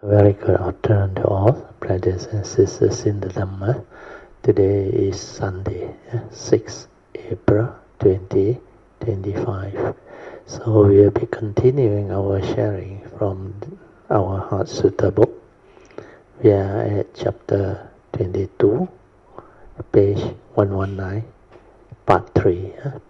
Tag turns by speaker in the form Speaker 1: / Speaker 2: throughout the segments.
Speaker 1: Very good afternoon to all, brothers and sisters in the Dhamma. Today is Sunday, 6 April 2025. So we will be continuing our sharing from our Heart Sutta book. We are at chapter 22, page 119, part 3.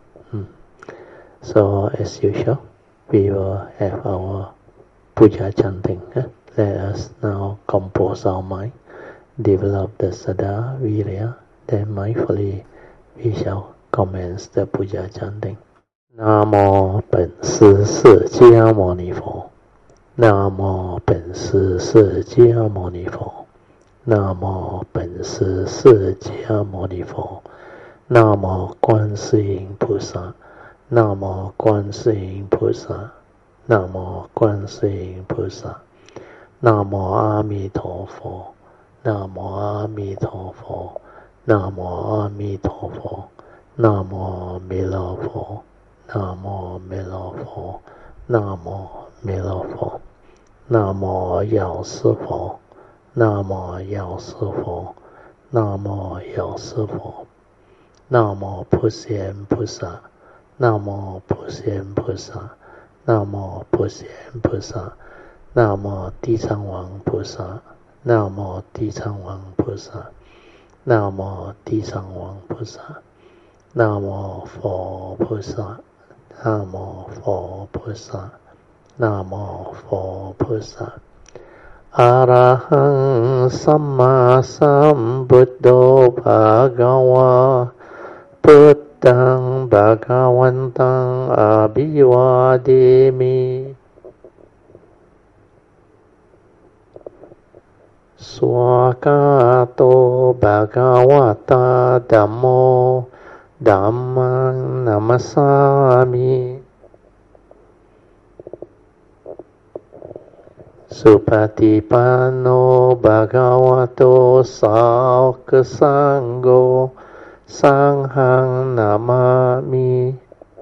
Speaker 1: So as usual, we will have our puja chanting. Let us now compose our mind, develop the Saddha Virya, then mindfully we shall commence the puja chanting. Namo本师释迦牟尼佛 Namo本师释迦牟尼佛 Namo本师释迦牟尼佛 Namo 观世音菩萨 Namo 观世音菩萨 Namo 观世音菩萨 Namo 阿弥陀佛 Namo 阿弥陀佛 Namo 阿弥陀佛 Namo 弥勒佛 Namo 弥勒佛 Namo 弥勒佛 Namo 药师佛 Namo 药师佛 Namo 药师佛 Namo 普贤菩萨 Namo 普贤菩萨 Namo 普贤菩萨 Namo 地藏王菩萨 Namo 地藏王菩萨 Namo 地藏王菩萨 Namo 佛菩萨 Namo 佛菩萨 Namo 佛菩萨 Arahang Samma Sambuddho Bhagava Buddhang Bhagavantang Abhivademi Swakato Bhagavata Dhammo Dhammang Namasami Supatipanno Bhagavato Sāka Sangho Sanghang Namami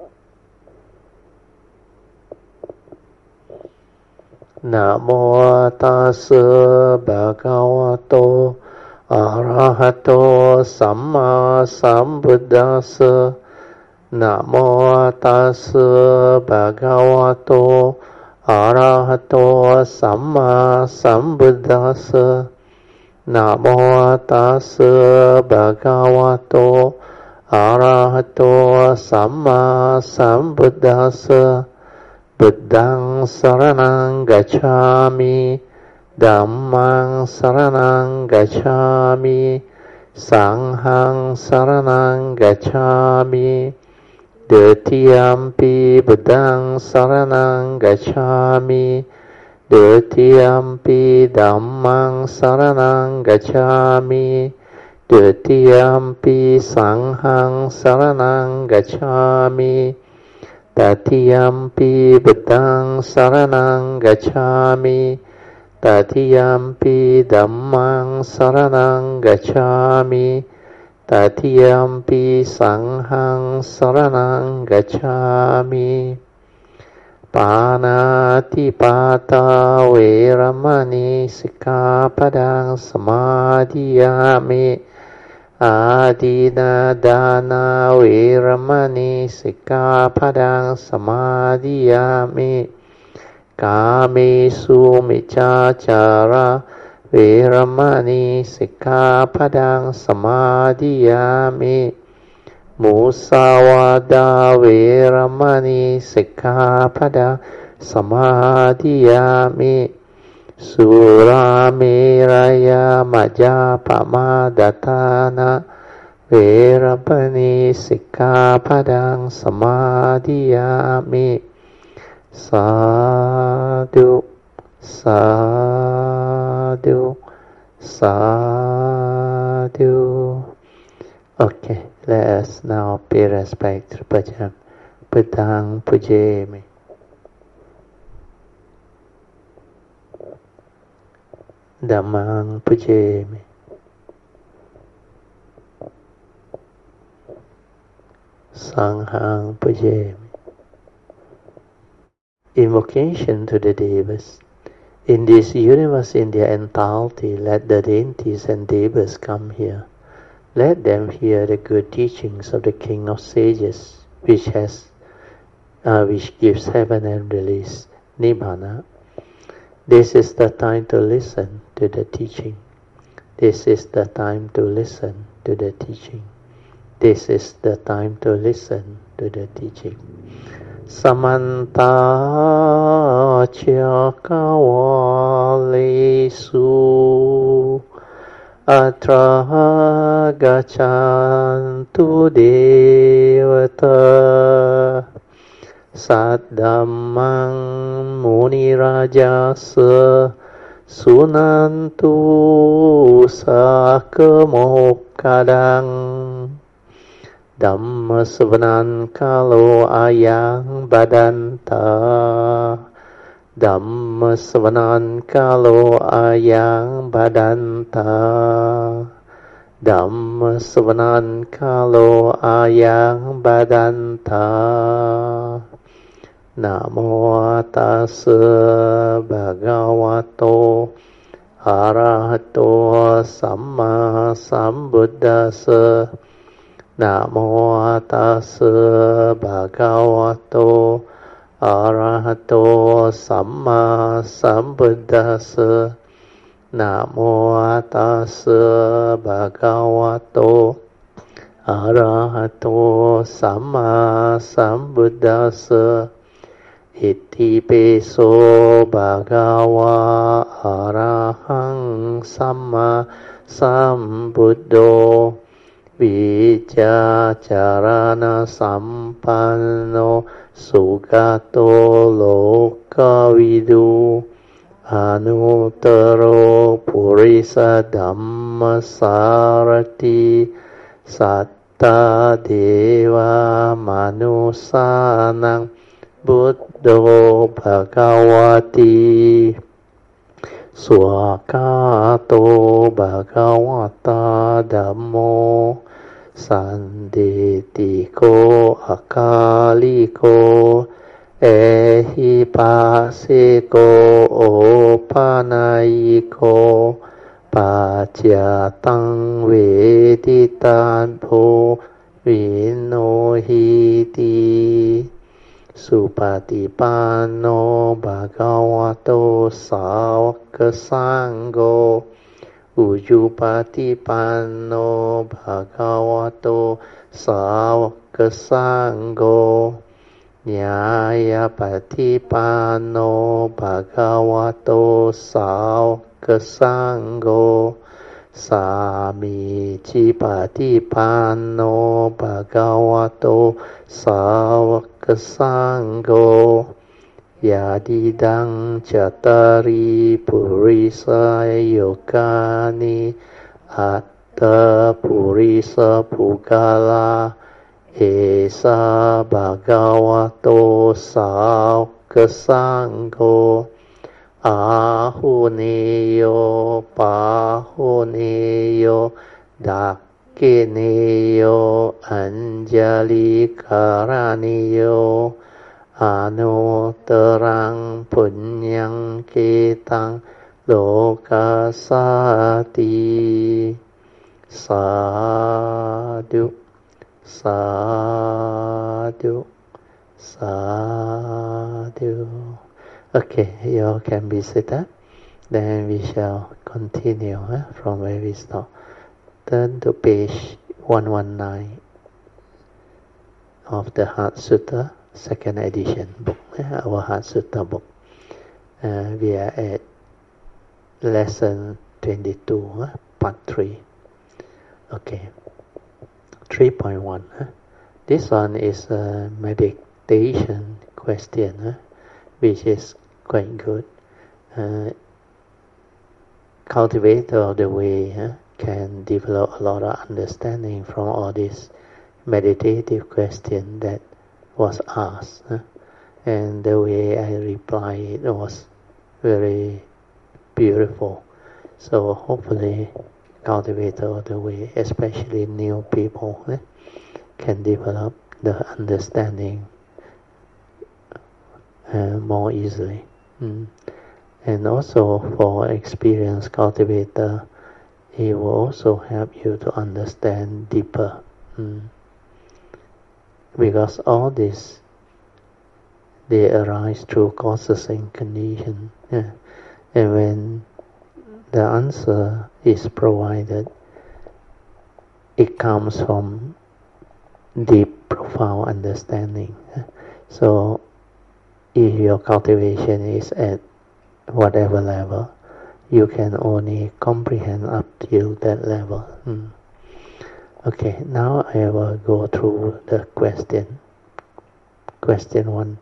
Speaker 1: Namo tassa bhagavato arahato samma sambuddhassa Namo tassa bhagavato arahato samma sambuddhassa Namo tassa bhagavato arahato samma sambuddhassa Buddhang saranang gacchami Dhammang saranang gacchami Sanghang saranang gacchami Dutiyampi Buddhang saranang gacchami Dutiyampi Dhammang saranang gacchami Dutiyampi Sanghang saranang gacchami Tatiyampi Buddhang saranang gacchami Tatiyampi Dhammang saranang gacchami Tatiyampi Sanghang saranang gacchami Panatipata Veramani Sikkhapadang Samadhiyami Adina dana veramani sikkhapadang samadhiyami Kamesu miccācara veramani sikkhapadang samadhiyami Musawada veramani sikkhapadang samadhiyami Surameraya Majapamadatana Veramani Sikkhapadang Samadhiyami Sadhu Sadhu Sadhu. Okay, let us now pay respect to Bhajan Buddhang Pujemi Dhammang Pujemi Sanghang Pujemi. Invocation to the Devas. In this universe in their entirety, let the deities and devas come here. Let them hear the good teachings of the King of Sages, which gives heaven and release nibbana. This is the time to listen to the teaching. This is the time to listen to the teaching. This is the time to listen to the teaching. Samanta Chakawalesu Atra Gachantu Devata Saddhammang Munirajasa Sunantu Sakamokadang Dhamma Savanan Kalo Ayang Badanta Dhamma Savanan Kalo Ayang Badanta Dhamma Savanan Kalo Ayang Badanta Namo Tassa Bhagavato Arahato Samma Sambuddhassa Namo Tassa Bhagavato Arahato Samma Sambuddhassa Namo Tassa Bhagavato Arahato Samma Sambuddhassa Iti peso bhagava arahang samma sambuddho Vijacarana sampanno sugato lokavidu Anuttaro purisa dhammasarati satta deva manusanang Buddho Bhagavati Swakato Bhagavata Dhammo Sanditiko Akaliko Ehipasiko Opanayiko Pachyatang Veditan Po Vinohiti Supatipanno Bhagavato Sāvaka Sangho Ujupatipanno Bhagavato Sāvaka Sangho Nyayapatipanno Bhagavato Sāvaka Sangho Samicipatipanno Bhagavato Sāvaka Sangho Yadidang Cattari Purisa Yogani Atta Purisa Pugala Esa Bhagavato Sāvaka Sangho Ahuneyo Pahuneyo Dakineyo Anjali Karaniyo Anuttarang Punyang Ketang Lokasati Sadhu Sadhu Sadhu. Okay, you all can be seated. Then we shall continue from where we stop. Turn to page 119 of the Heart Sutta, second edition book, our Heart Sutta book. We are at lesson 22, part 3. Okay, 3.1. This one is a meditation question, which is quite good. Cultivator of the way can develop a lot of understanding from all this meditative question that was asked. And the way I replied was very beautiful. So hopefully cultivator of the way, especially new people, can develop the understanding more easily. And also for experienced cultivator, it will also help you to understand deeper. Because all this, they arise through causes and conditions. Yeah. And when the answer is provided, it comes from deep, profound understanding. So if your cultivation is at whatever level, you can only comprehend up till that level. Okay, now I will go through the question. Question 1.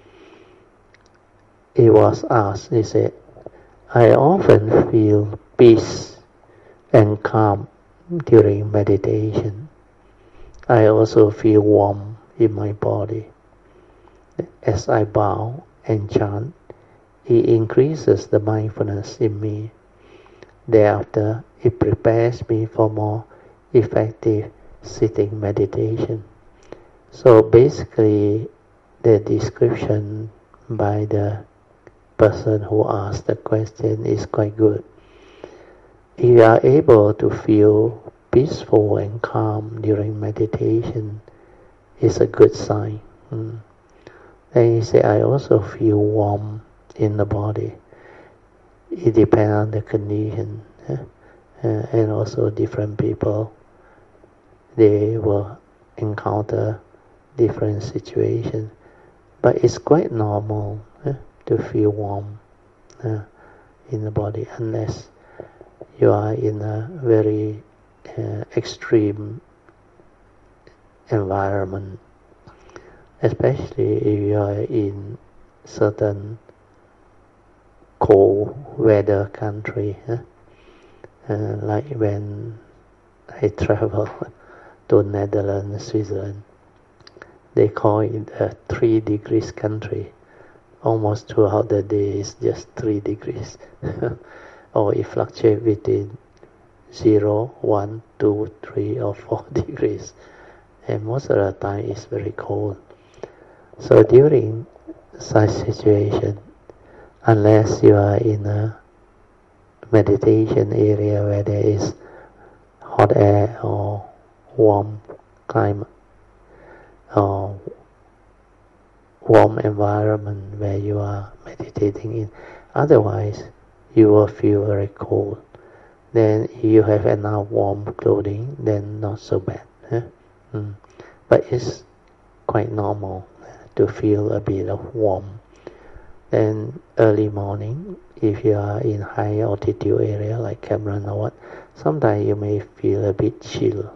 Speaker 1: It was asked, he said, I often feel peace and calm during meditation. I also feel warm in my body. As I bow and chant, it increases the mindfulness in me. Thereafter, it prepares me for more effective sitting meditation. So basically, the description by the person who asked the question is quite good. If you are able to feel peaceful and calm during meditation, it's a good sign. Then he said, I also feel warm in the body. It depends on the condition. And also different people, they will encounter different situations. But it's quite normal to feel warm in the body, unless you are in a very extreme environment, especially if you are in certain cold weather country. Like when I travel to Netherlands, Switzerland, they call it a 3 degrees country. Almost throughout the day is just 3 degrees. Or it fluctuates between 0, 1, 2, 3 or 4 degrees. And most of the time it's very cold. So during such situation, unless you are in a meditation area where there is hot air or warm climate or warm environment where you are meditating in, otherwise you will feel very cold. Then if you have enough warm clothing, then not so bad. But it's quite normal to feel a bit of warm. Then early morning, if you are in high altitude area like Cameron or what, sometimes you may feel a bit chill.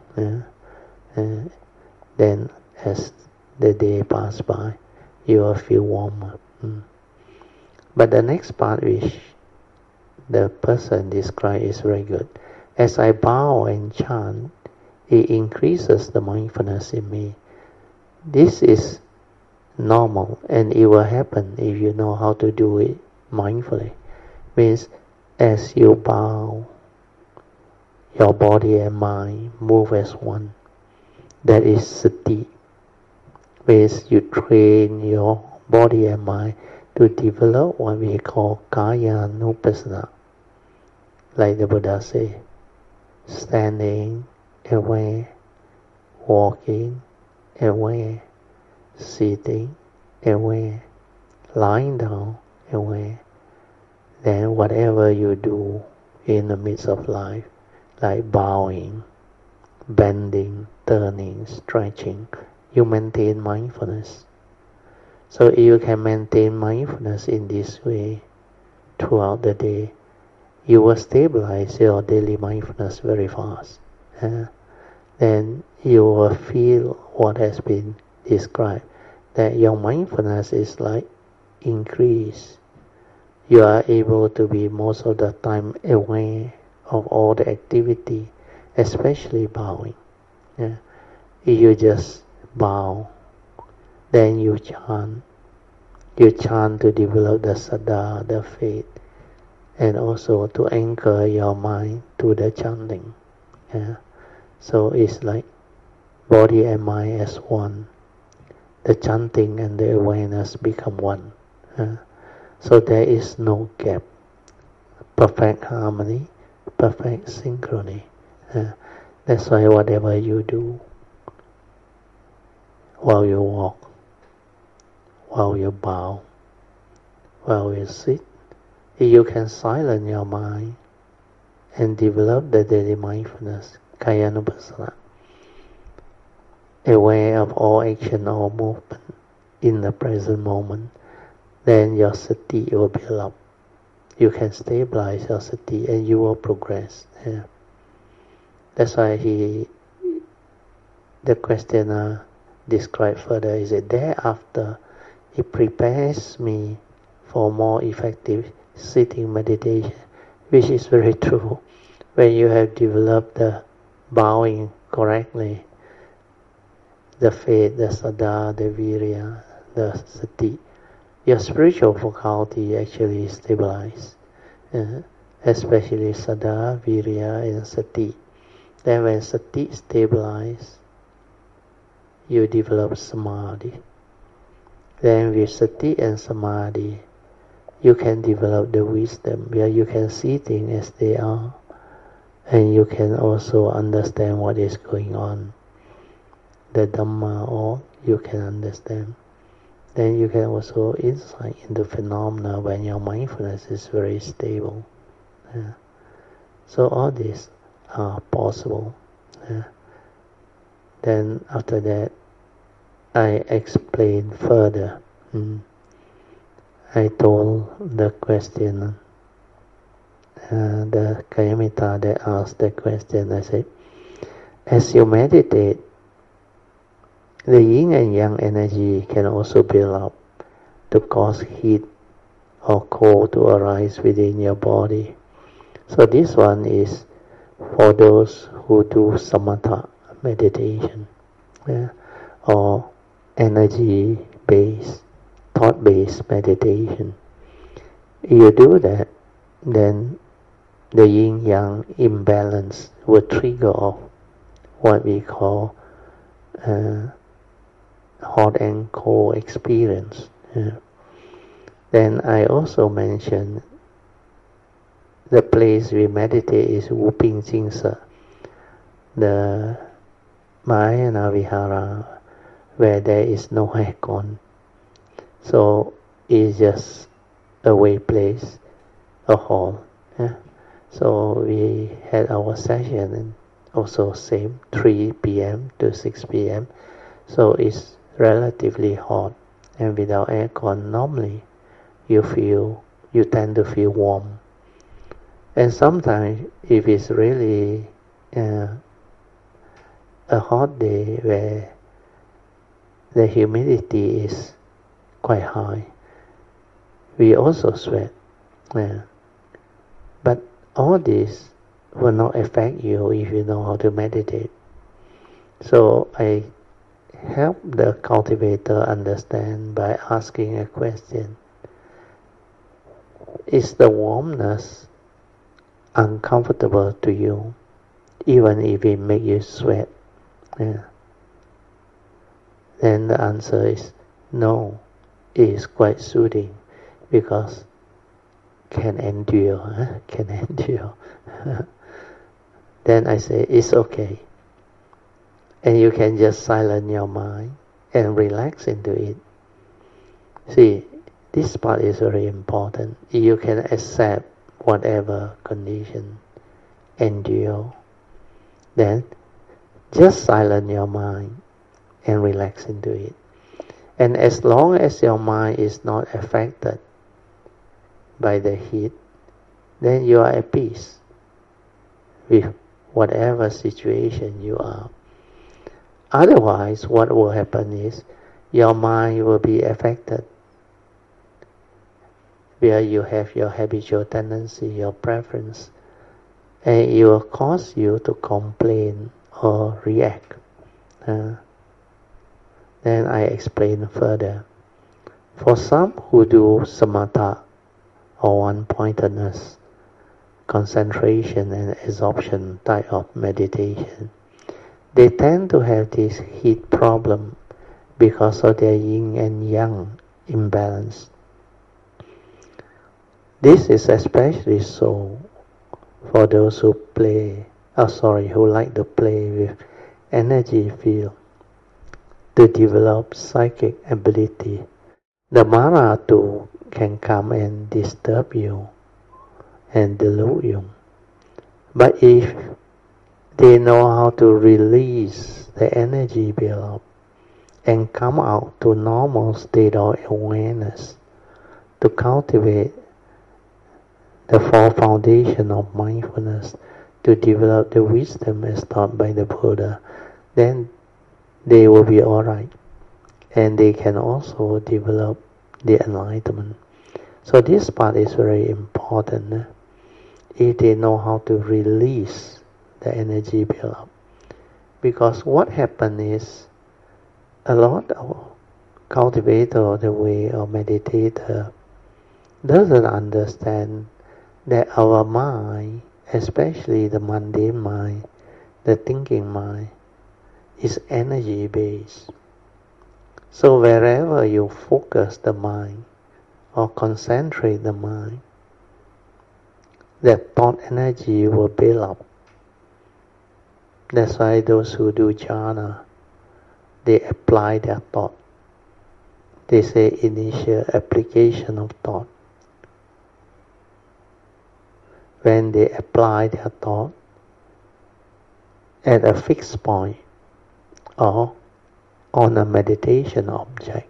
Speaker 1: Then as the day passes by, you will feel warmer. But the next part which the person described is very good. As I bow and chant, it increases the mindfulness in me. This is normal, and it will happen if you know how to do it mindfully. Means as you bow, your body and mind move as one. That is sati. Means you train your body and mind to develop what we call kaya nupassana. Like the Buddha say, standing aware, walking aware, sitting aware, lying down aware. Then whatever you do in the midst of life, like bowing, bending, turning, stretching, you maintain mindfulness. So if you can maintain mindfulness in this way throughout the day, you will stabilize your daily mindfulness very fast. Then you will feel what has been described, that your mindfulness is like increase. You are able to be most of the time aware of all the activity, especially bowing. If you just bow, then you chant. You chant to develop the saddha, the faith, and also to anchor your mind to the chanting. So it's like body and mind as one. The chanting and the awareness become one. So there is no gap perfect harmony, perfect synchrony. That's why whatever you do, while you walk, while you bow, while you sit, you can silence your mind and develop the daily mindfulness, Kayanupassana, aware of all action, all movement in the present moment. Then your sati will build up. You can stabilize your sati and you will progress. Yeah. That's why the questioner described further, is that thereafter it prepares me for more effective sitting meditation, which is very true. When you have developed the bowing correctly, the faith, the saddha, the virya, the sati, your spiritual faculty actually stabilizes, especially saddha, virya, and sati. Then when sati stabilizes, you develop samadhi. Then with sati and samadhi, you can develop the wisdom where you can see things as they are, and you can also understand what is going on. The Dhamma, all you can understand. Then you can also insight into phenomena when your mindfulness is very stable. So all these are possible. Then after that, I explain further. I told the question, the Kayamita that asked the question, I said, as you meditate, the yin and yang energy can also build up to cause heat or cold to arise within your body. So this one is for those who do samatha meditation, or energy-based, thought-based meditation. You do that, then the yin-yang imbalance will trigger off what we call hot and cold experience. Then I also mentioned the place we meditate is Wuping Jingsa, the Mahayana Vihara, where there is no aircon. So it's just a way place, a hall. So we had our session and also same 3 p.m. to 6 p.m. So it's relatively hot, and without aircon normally you tend to feel warm. And sometimes if it's really a hot day where the humidity is quite high, we also sweat. But all this will not affect you if you know how to meditate. So I help the cultivator understand by asking a question. Is the warmness uncomfortable to you, even if it makes you sweat? Then the answer is no, it is quite soothing because can endure. Then I say it's okay, and you can just silence your mind and relax into it. See, this part is very important. You can accept whatever condition, endure, then just silence your mind and relax into it. And as long as your mind is not affected by the heat, then you are at peace with whatever situation you are. Otherwise, what will happen is your mind will be affected, where you have your habitual tendency, your preference, and it will cause you to complain or react. Then I explain further. For some who do samatha or one-pointedness, concentration and absorption type of meditation, they tend to have this heat problem because of their yin and yang imbalance. This is especially so for those who who like to play with energy field to develop psychic ability. The Mara too can come and disturb you and delude you. But if they know how to release the energy build up and come out to normal state of awareness, to cultivate the four foundation of mindfulness, to develop the wisdom as taught by the Buddha, then they will be alright. And they can also develop the enlightenment. So this part is very important. If they know how to release the energy build up. Because what happens is a lot of cultivator, the way of meditator, doesn't understand that our mind, especially the mundane mind, the thinking mind, is energy based. So wherever you focus the mind or concentrate the mind, that thought energy will build up. That's why those who do jhana, they apply their thought. They say initial application of thought. When they apply their thought at a fixed point or on a meditation object,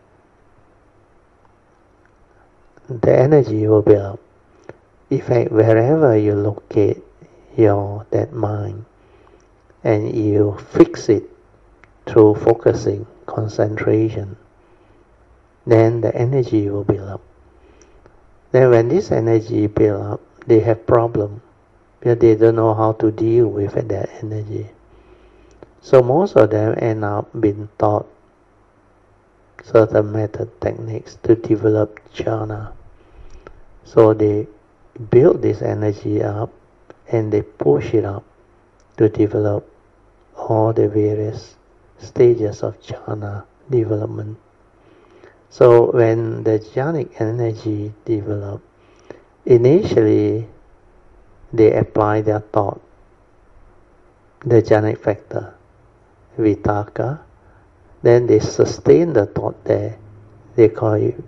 Speaker 1: the energy will build up. In fact, wherever you locate that mind and you fix it through focusing, concentration, then the energy will build up. Then when this energy build up, they have problem because they don't know how to deal with that energy. So most of them end up being taught certain method techniques to develop jhana. So they build this energy up and they push it up to develop all the various stages of jhana development. So when the jhanic energy develop, initially they apply their thought, the jhanic factor, vitakka, then they sustain the thought there, they call it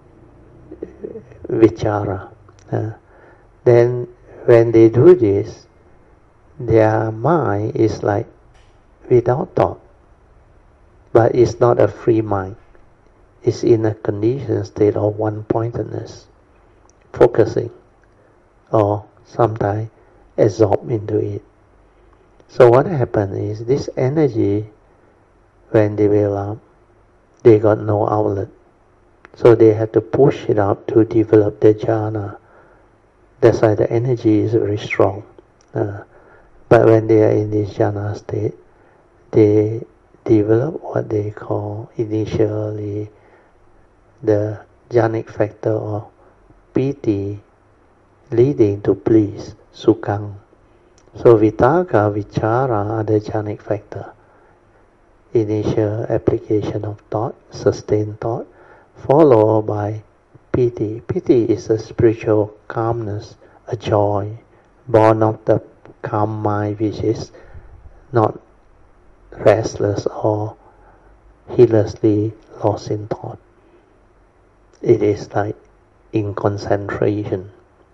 Speaker 1: vichara. Then when they do this, their mind is like without thought, but it's not a free mind. It's in a conditioned state of one-pointedness, focusing, or sometimes absorb into it. So what happens is this energy, when they build up, they got no outlet. So they have to push it up to develop the jhana. That's why the energy is very strong. But when they are in this jhana state, they develop what they call initially the jhanic factor or piti, leading to bliss, sukhang. So vitakka, vichara are the jhanic factor. Initial application of thought, sustained thought, followed by piti. Piti is a spiritual calmness, a joy, born of the calm mind which is not restless or heedlessly lost in thought. It is like in concentration.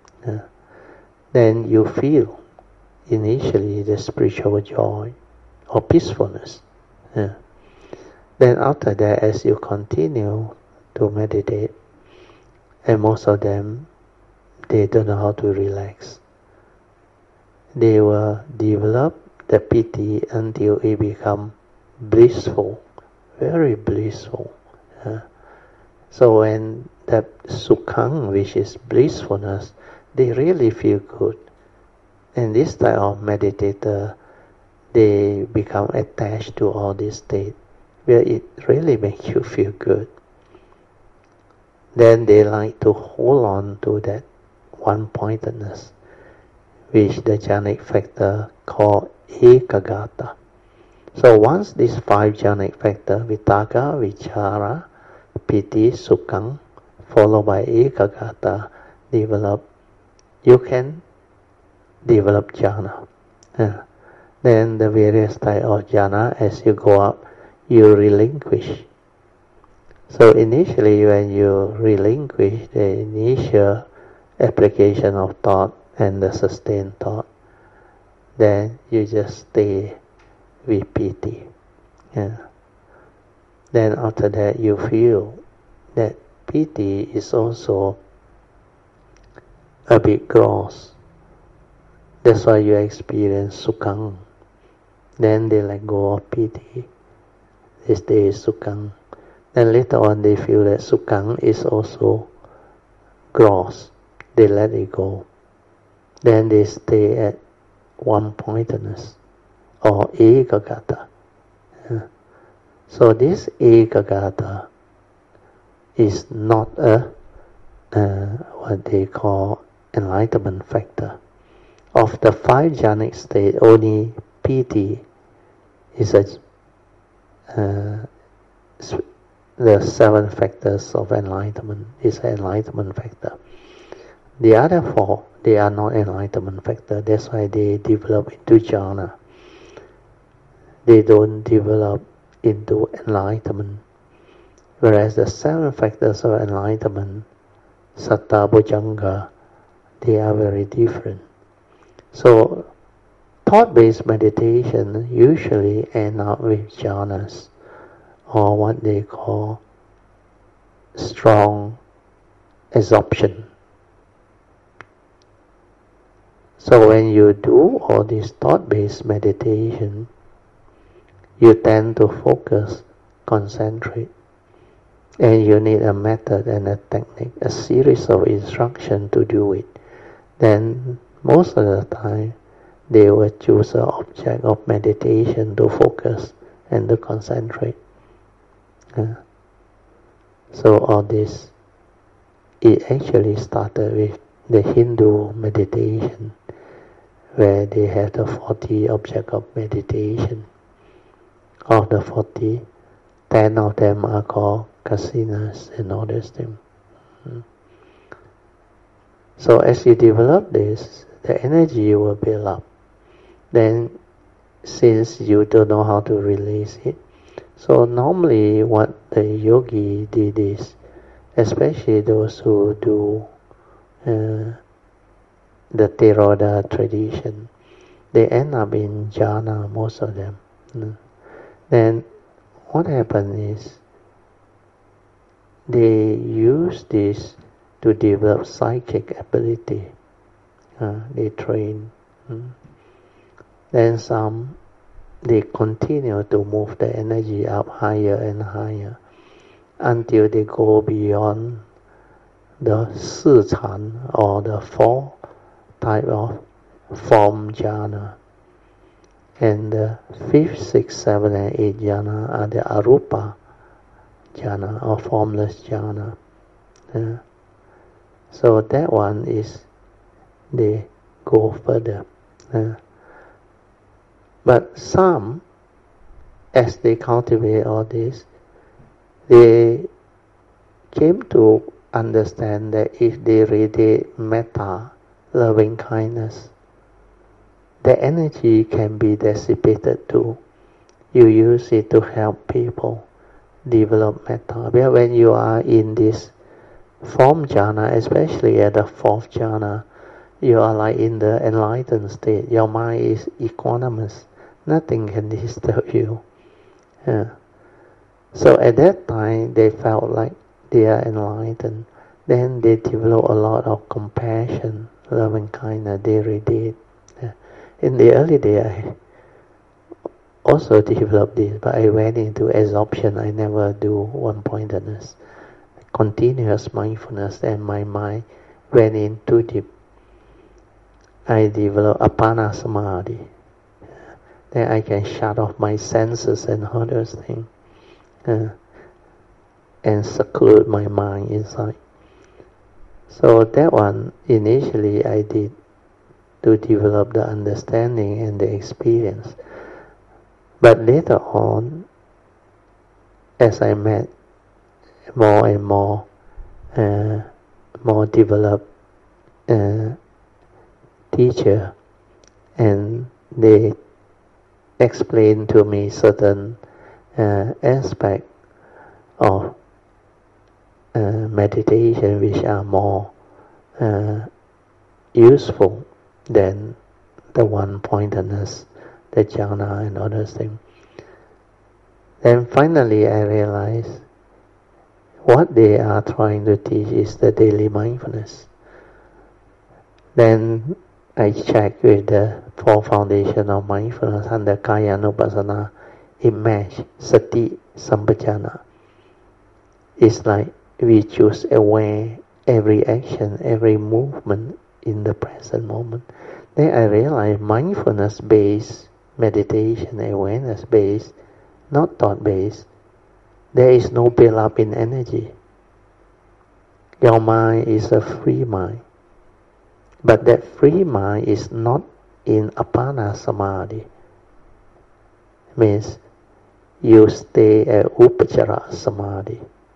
Speaker 1: Then you feel initially the spiritual joy or peacefulness. Then after that, as you continue to meditate, and most of them, they don't know how to relax. They will develop the piti until it become blissful, very blissful. So when that sukhang, which is blissfulness, they really feel good. And this type of meditator, they become attached to all this state, where it really makes you feel good. Then they like to hold on to that one-pointedness, which the jhanic factor called ekaggata. So once these 5 jhanic factors, vitakka, vichara, piti, sukhang, followed by ekaggata, develop, you can develop jhana. Then the various type of jhana, as you go up, you relinquish. So initially when you relinquish the initial application of thought and the sustained thought, then you just stay with piti. Then after that you feel that piti is also a bit gross. That's why you experience sukhang. Then they let go of piti. They stay sukhang. Then later on they feel that sukhang is also gross. They let it go. Then they stay at one-pointedness or ekagata. So this ekagata is not what they call enlightenment factor. Of the 5 jhanic states, only piti is the 7 factors of enlightenment is an enlightenment factor. The other 4, they are not enlightenment factor. That's why they develop into jhana. They don't develop into enlightenment. Whereas the 7 factors of enlightenment, satta, bojjhanga, they are very different. So thought-based meditation usually end up with jhanas, or what they call strong absorption. So when you do all this thought-based meditation, you tend to focus, concentrate, and you need a method and a technique, a series of instructions to do it. Then most of the time, they will choose an object of meditation to focus and to concentrate. So all this, it actually started with the Hindu meditation, where they have the 40 objects of meditation. Of the 40, 10 of them are called kasinas and all these things. So as you develop this, the energy will build up. Then, since you don't know how to release it, so normally what the yogi did is, especially those who do the Theravada tradition, they end up in jhana, most of them. Then what happens is, they use this to develop psychic ability. They train. Then some, they continue to move the energy up higher and higher until they go beyond the Si Chan, or the 4 type of form jhana. And the 5th, 6th, 7th, and 8th jhana are the arupa jhana, or formless jhana. So that one is, they go further. But some, as they cultivate all this, they came to understand that if they radiate metta, loving kindness, the energy can be dissipated too. You use it to help people develop metta. But when you are in this form jhana, especially at the 4th jhana, you are like in the enlightened state. Your mind is equanimous. Nothing can disturb you. So at that time, they felt like they are enlightened. Then they develop a lot of compassion, love and kindness. They radiate. In the early day, I also developed this, but I went into absorption. I never do one-pointedness. Continuous mindfulness, and my mind went in too deep. I developed apana samadhi. Then I can shut off my senses and all those things, and seclude my mind inside. So that one, initially I did to develop the understanding and the experience. But later on, as I met more and more developed teacher, and they explain to me certain aspect of meditation which are more useful than the one-pointedness, the jhana and other things. Then finally I realized what they are trying to teach is the daily mindfulness. Then I checked with the four foundations of mindfulness under Kayanupassana. It matched Sati Sampajana. It's like we choose aware every action, every movement in the present moment. Then I realized mindfulness-based meditation, awareness-based, not thought-based, there is no build-up in energy. Your mind is a free mind. But that free mind is not in Appana Samadhi. Means you stay at Upachara Samadhi.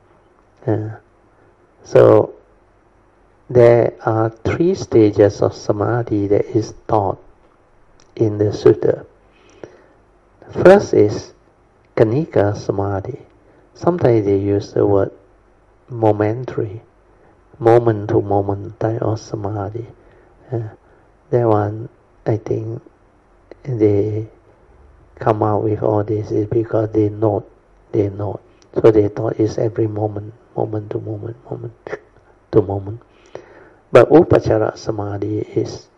Speaker 1: So there are 3 stages of Samadhi that is taught in the Sutta. First is Kanika Samadhi. Sometimes they use the word momentary, moment-to-moment type of Samadhi. That one, I think, they come out with all this is because they note. So they thought it's every moment to moment. But Upachara Samadhi is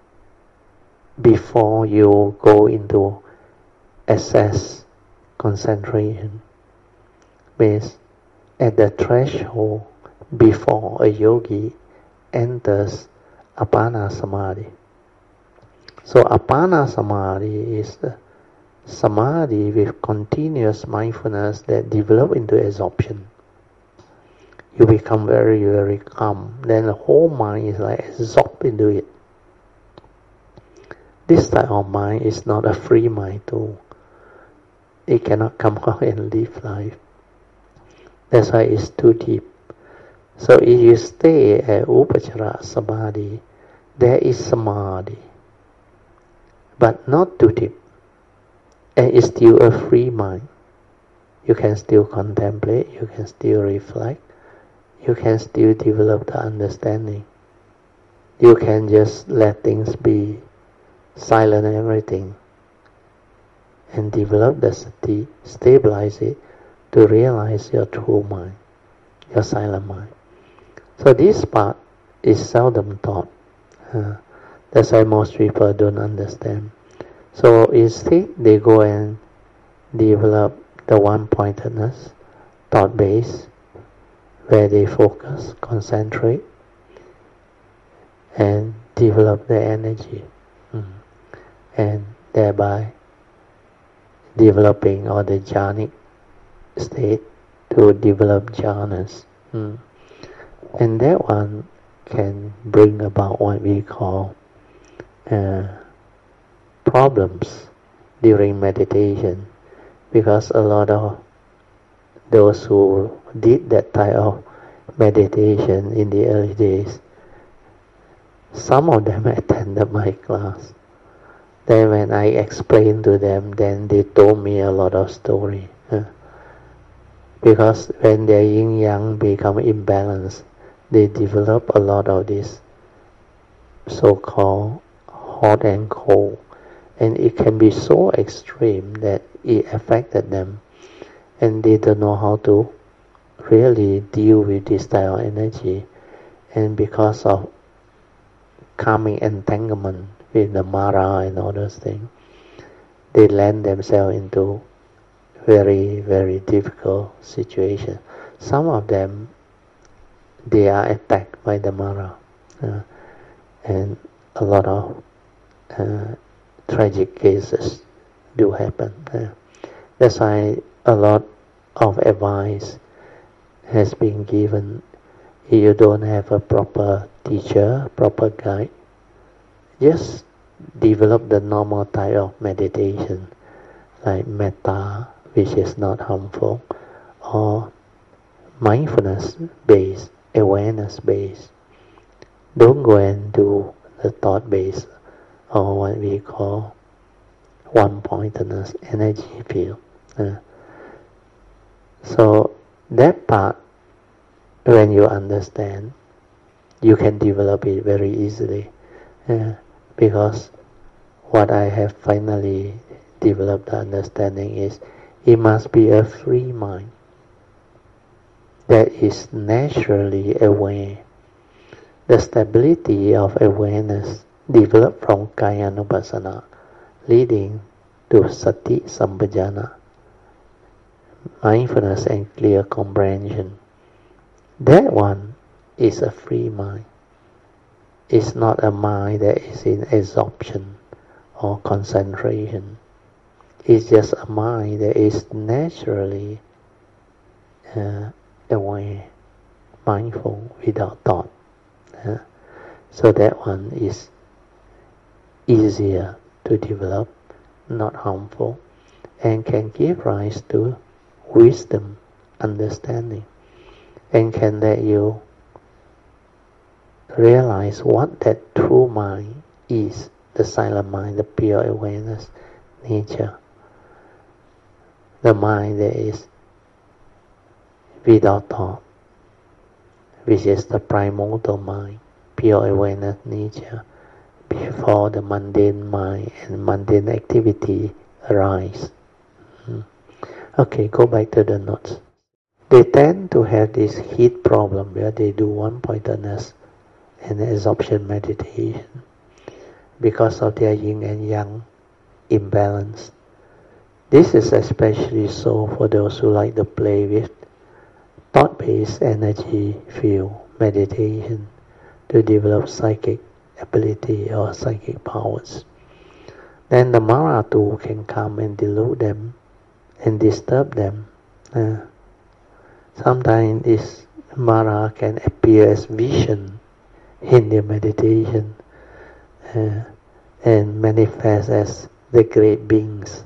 Speaker 1: before you go into assess concentration. Means at the threshold before a yogi enters Appana Samadhi. So Appana Samadhi is the Samadhi with continuous mindfulness that develop into absorption. You become very, very calm. Then the whole mind is like absorbed into it. This type of mind is not a free mind too. It cannot come out and live life. That's why it's too deep. So if you stay at Upachara Samadhi, there is Samadhi, but not too deep. And it's still a free mind. You can still contemplate, you can still reflect, you can still develop the understanding. You can just let things be, silent everything, and develop the sati, stabilize it to realize your true mind, your silent mind. So this part is seldom taught. That's why most people don't understand. So instead they go and develop the one-pointedness, thought-based, where they focus, concentrate, and develop the energy, and thereby developing all the jhanic state to develop jhanas. And that one can bring about what we call problems during meditation, because a lot of those who did that type of meditation in the early days, some of them attended my class. Then when I explained to them, then they told me a lot of story. Because when their yin-yang become imbalanced, they develop a lot of this so-called hot and cold. And it can be so extreme that it affected them. And they don't know how to really deal with this type of energy. And because of karmic entanglement with the Mara and all those things, they land themselves into very, very difficult situation. Some of them, they are attacked by the Mara. And a lot of tragic cases do happen. That's why a lot of advice has been given. If you don't have a proper teacher, proper guide, just develop the normal type of meditation, like metta, which is not harmful, or mindfulness-based, awareness-based. Don't go and do the thought-based or what we call one-pointedness energy field. So that part, when you understand, you can develop it very easily, because what I have finally developed the understanding is it must be a free mind that is naturally aware. The stability of awareness developed from Kayanupassana, leading to Sati Sampajana, mindfulness and clear comprehension. That one is a free mind. It's not a mind that is in absorption or concentration. It's just a mind that is naturally aware, mindful, without thought. So that one is easier to develop, not harmful, and can give rise to wisdom, understanding, and can let you realize what that true mind is, the silent mind, the pure awareness nature, the mind that is without thought, which is the primordial mind, pure awareness nature, before the mundane mind and mundane activity arise. Okay, go back to the notes. They tend to have this heat problem where they do one-pointedness and absorption meditation because of their yin and yang imbalance. This is especially so for those who like to play with thought-based energy field meditation to develop psychic ability or psychic powers. Then the Mara tool can come and delude them and disturb them. Sometimes this Mara can appear as vision in their meditation and manifest as the great beings,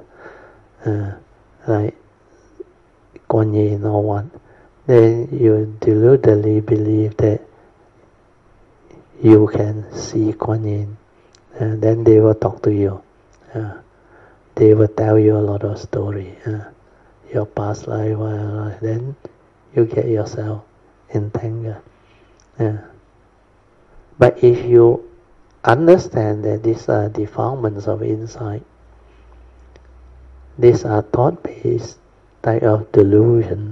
Speaker 1: like Kuan Yin or what. Then you deludedly believe that you can see Kuan Yin, and then they will talk to you. They will tell you a lot of story, your past life, then you get yourself entangled. But if you understand that these are defilements of insight, these are thought-based type of delusion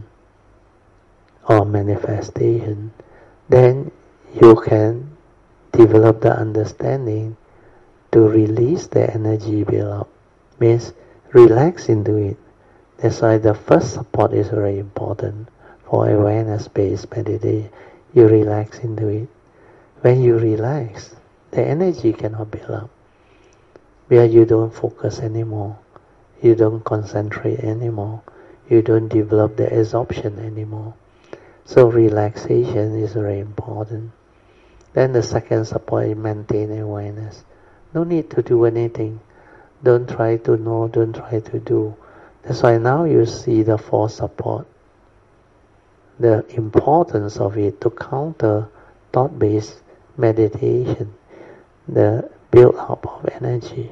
Speaker 1: or manifestation, then you can develop the understanding to release the energy build-up. Means relax into it. That's why the first support is very important for awareness-based meditation. You relax into it. When you relax, the energy cannot build up. Where you don't focus anymore, you don't concentrate anymore, you don't develop the absorption anymore. So relaxation is very important. Then the second support is maintain awareness. No need to do anything. Don't try to know, don't try to do. That's why now you see the fourth support. The importance of it to counter thought-based meditation, the build-up of energy.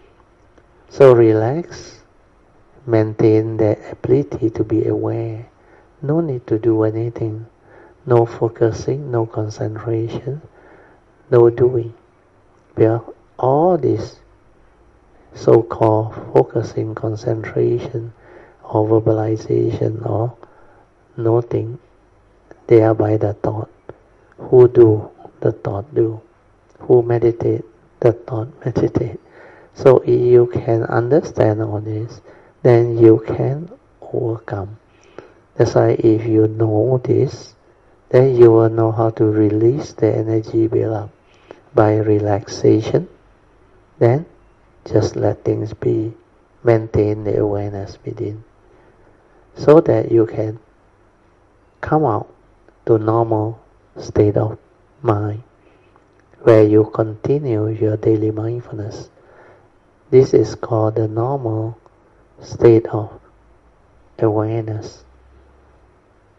Speaker 1: So relax, maintain the ability to be aware. No need to do anything. No focusing, no concentration, no doing. Well, all this so-called focusing, concentration, or verbalization, or noting, they are by the thought. Who do, the thought do. Who meditate, the thought meditate. So if you can understand all this, then you can overcome. That's why if you know this, then you will know how to release the energy build up by relaxation. Then just let things be. Maintain the awareness within, so that you can come out to normal state of mind, where you continue your daily mindfulness. This is called the normal state of awareness.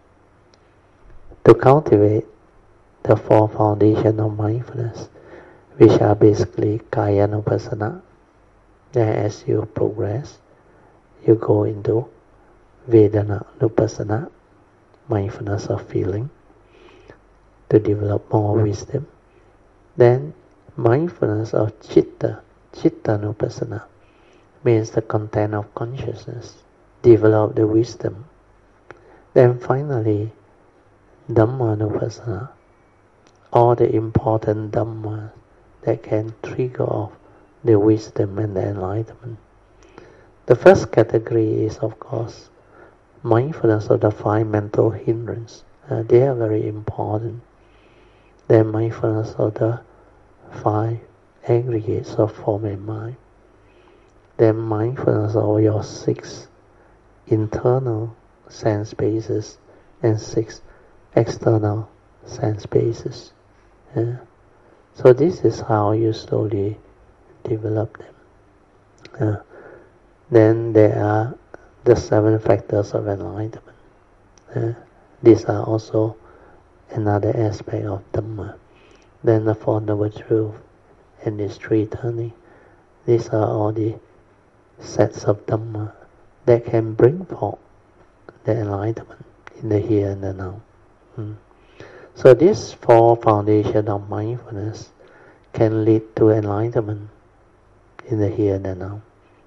Speaker 1: To cultivate the four foundation of mindfulness, which are basically Kayanupassana. Then as you progress, you go into Vedananupassana, mindfulness of feeling, to develop more wisdom. Then mindfulness of Chittanupassana, means the content of consciousness, develop the wisdom. Then finally, Dhammanupassana, all the important Dhamma that can trigger off the wisdom and the enlightenment. The first category is, of course, mindfulness of the five mental hindrances. They are very important. Then mindfulness of the five aggregates of form and mind. Then mindfulness of your 6 internal sense bases and 6 external sense bases. So this is how you slowly develop them. Then there are the 7 factors of enlightenment. These are also another aspect of Dhamma. Then the Four Noble Truths and these 3 turning. These are all the sets of Dhamma that can bring forth the enlightenment in the here and the now. So these 4 foundations of mindfulness can lead to enlightenment in the here and the now.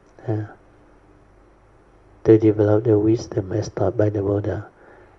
Speaker 1: To develop the wisdom as taught by the Buddha.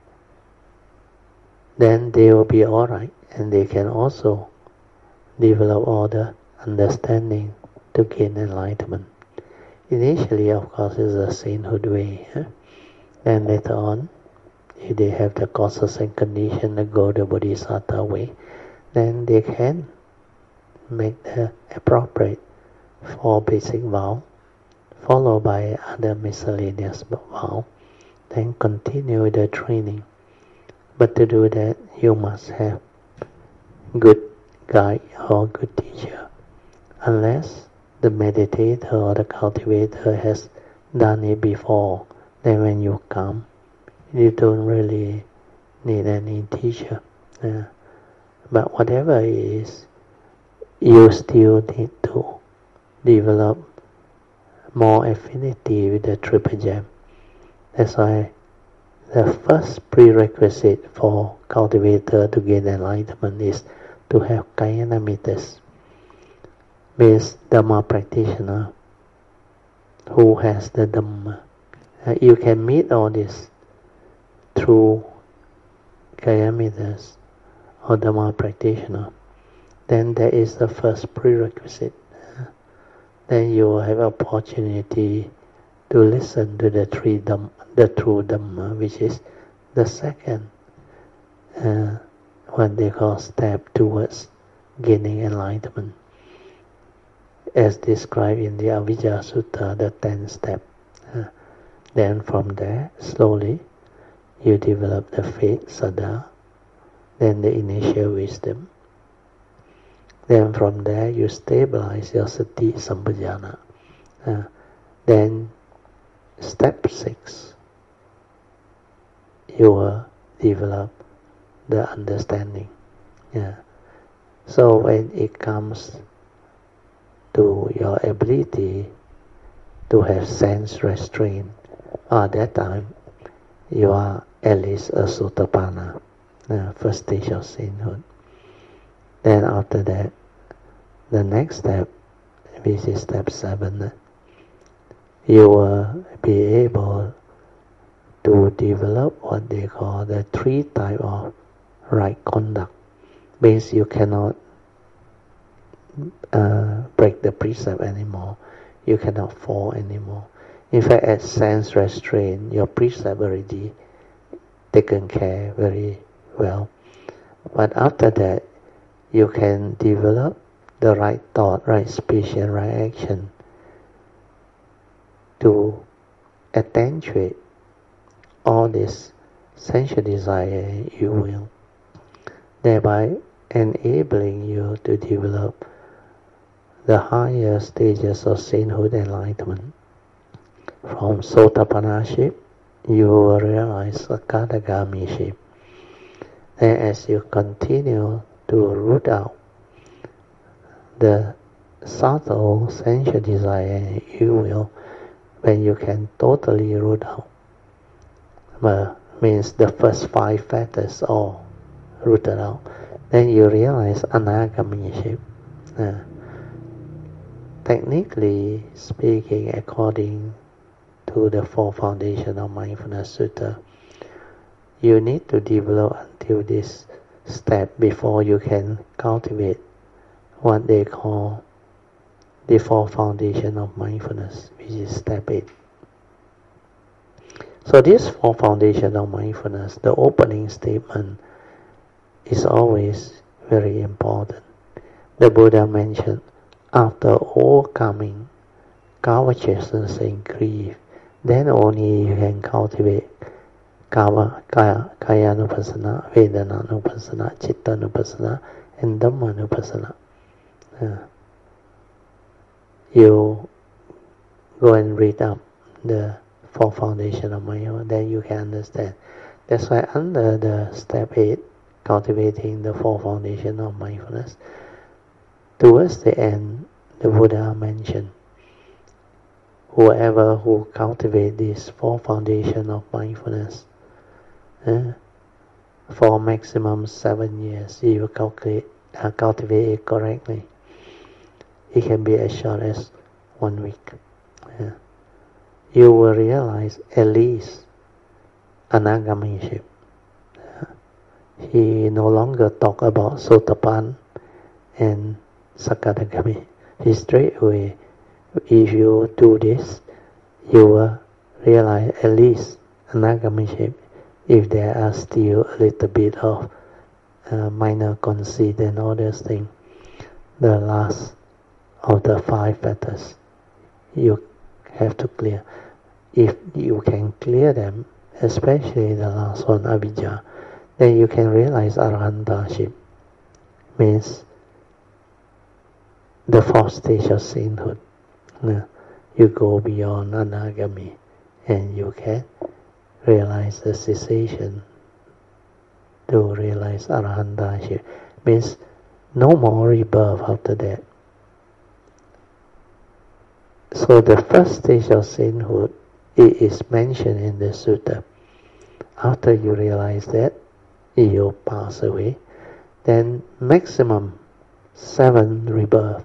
Speaker 1: Then they will be alright, and they can also develop all the understanding to gain enlightenment. Initially, of course, is the sainthood way. Then later on, if they have the causes and conditions to go the Bodhisattva way, then they can make the appropriate 4 basic vows, followed by other miscellaneous vows, then continue the training. But to do that, you must have good guide or good teacher. Unless the meditator or the cultivator has done it before, then when you come, you don't really need any teacher. But whatever it is, you still need to develop more affinity with the Triple Gem. That's why the first prerequisite for cultivator to gain enlightenment is to have Kayanamitas, means Dhamma practitioner who has the Dhamma. You can meet all this through Kalyanimittas or Dhamma practitioner. Then that is the first prerequisite. Then you will have opportunity to listen to the true Dhamma, which is the second, what they call step towards gaining enlightenment, as described in the Avijja Sutta, the 10th step. Then from there, slowly, you develop the faith, Saddha, then the initial wisdom. Then from there, you stabilize your Sati Sampajana. Then step 6, you will develop the understanding. So when it comes to your ability to have sense restraint, at that time you are at least a Sotapanna, first stage of sainthood. Then after that, the next step, which is step 7, you will be able to develop what they call the 3 types of right conduct. Means you cannot break the precept anymore. You cannot fall anymore. In fact, at sense restraint, your precept already taken care very well. But after that, you can develop the right thought, right speech, and right action to accentuate all this sensual desire you will, thereby enabling you to develop the higher stages of sainthood enlightenment. From Sotapanna-ship, you will realize Sakadagami-ship. Then as you continue to root out the subtle sensual desire and ill will, when you can totally root out, means the first 5 factors all rooted out, then you realize anagamiship. Technically speaking, according to the 4 foundation of mindfulness sutta, you need to develop until this step before you can cultivate what they call the 4 foundation of mindfulness, which is step 8. So this 4 foundation of mindfulness, the opening statement is always very important. The Buddha mentioned, after overcoming covetousness and grief, then only you can cultivate Kayanupassana, Vedananupassana, Chittanupassana, and Dhammanupassana. You go and read up the 4 foundation of mindfulness, then you can understand. That's why under the step 8, cultivating the 4 foundation of mindfulness, towards the end, the Buddha mentioned, whoever who cultivate these 4 foundation of mindfulness for maximum 7 years, if you cultivate it correctly, it can be as short as 1 week. You will realize at least anagamiship. He no longer talk about Sotapanna and Sakadagami. He straight away, if you do this, you will realize at least anagamiship. If there are still a little bit of minor conceit and all those things, the last of the 5 factors you have to clear. If you can clear them, especially the last one, avijja, then you can realize arahantaship, means the 4th stage of sainthood. You go beyond anagami and you can realize the cessation to realize arahantaship, means no more rebirth after that. So the 1st stage of sainthood, it is mentioned in the sutta. After you realize that, you pass away, then maximum 7 rebirth.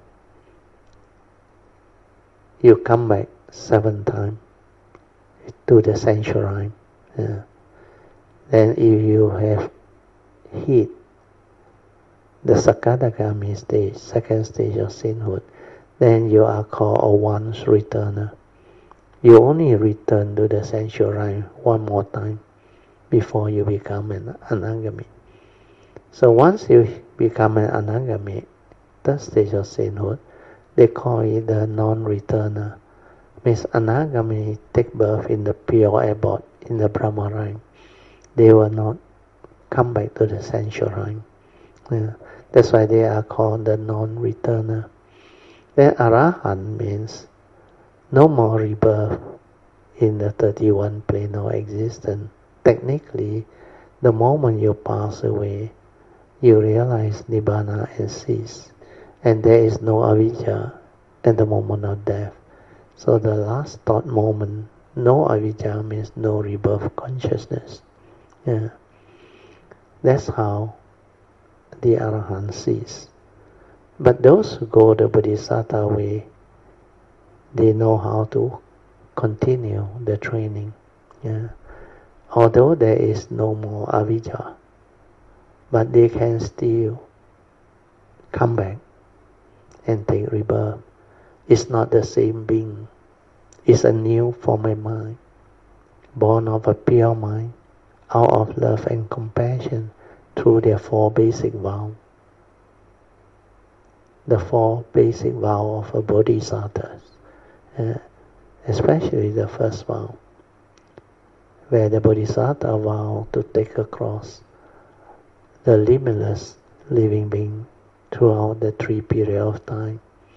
Speaker 1: You come back 7 times to the sanctuary. Then if you have hit the Sakadagami stage, 2nd stage of sainthood, then you are called a once returner. You only return to the sanctuary 1 more time before you become an anagami. So once you become an anagami, 3rd stage of sainthood, they call it the non-returner. Means anagami take birth in the pure abode, in the Brahmarine. They will not come back to the sanctuary. That's why they are called the non-returner. Then arahant means no more rebirth in the 31 plane of existence. Technically, the moment you pass away, you realize nibbana and cease, and there is no avijja at the moment of death. So the last thought moment, no avijja means no rebirth consciousness. That's how the arahant sees. But those who go the bodhisattva way, they know how to continue the training. Although there is no more avijja, but they can still come back and take rebirth. It's not the same being. It's a new form of mind, born of a pure mind, out of love and compassion through their 4 basic vows. The 4 basic vows of a bodhisattva, especially the first vow, where the bodhisattva vow to take across the limitless living being throughout the 3 periods of time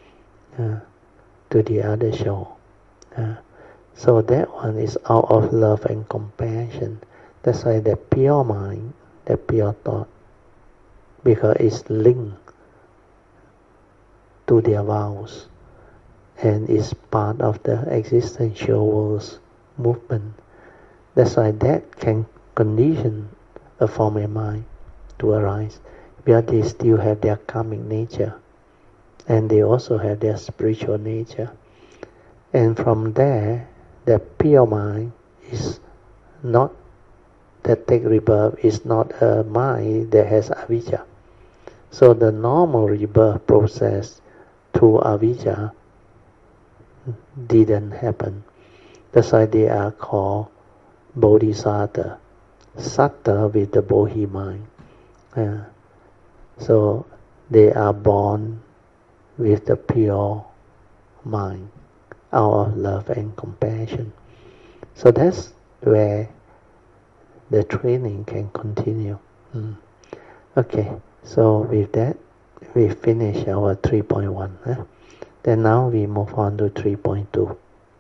Speaker 1: to the other shore. So that one is out of love and compassion. That's why the pure mind, the pure thought, because it's linked to their vows, and is part of the existential world's movement. That's why that can condition a former mind to arise, because they still have their karmic nature, and they also have their spiritual nature. And from there, the pure mind is not, that take rebirth is not a mind that has avijja. So the normal rebirth process through avijja didn't happen. That's why they are called bodhisattva, sattva with the bodhi mind. So they are born with the pure mind, out of love and compassion. So that's where the training can continue. Okay, so with that, we finish our 3.1. Then now we move on to 3.2.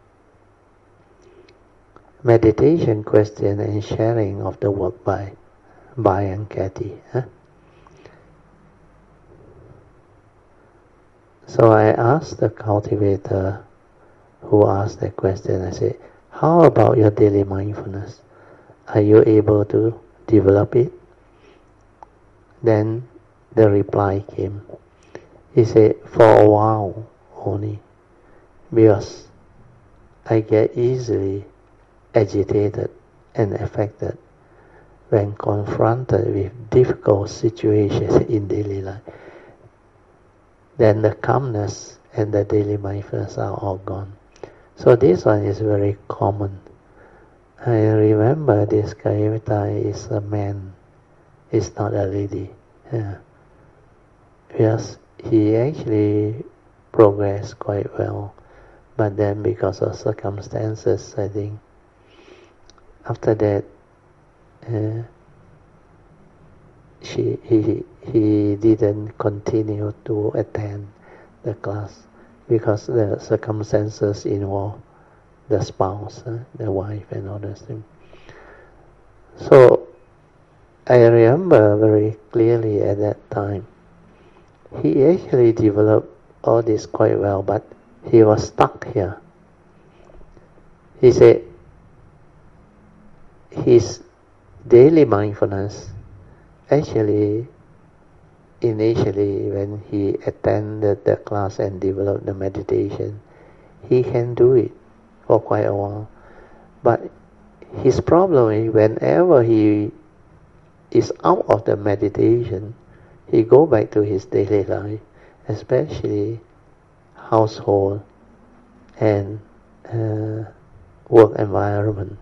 Speaker 1: Meditation question and sharing of the work by and Kathy. So I asked the cultivator who asked that question, I said, how about your daily mindfulness? Are you able to develop it? Then the reply came. He said, for a while only, because I get easily agitated and affected when confronted with difficult situations in daily life. Then the calmness and the daily mindfulness are all gone. So this one is very common. I remember this Kayavita is a man, is not a lady. Yes, he actually progressed quite well, but then because of circumstances, I think, after that, he didn't continue to attend the class because the circumstances involved the spouse, the wife, and all those things. So I remember very clearly at that time, he actually developed all this quite well, but he was stuck here. He said his daily mindfulness, actually, initially when he attended the class and developed the meditation, he can do it for quite a while. But his problem is whenever he is out of the meditation, he go back to his daily life, especially household and work environment.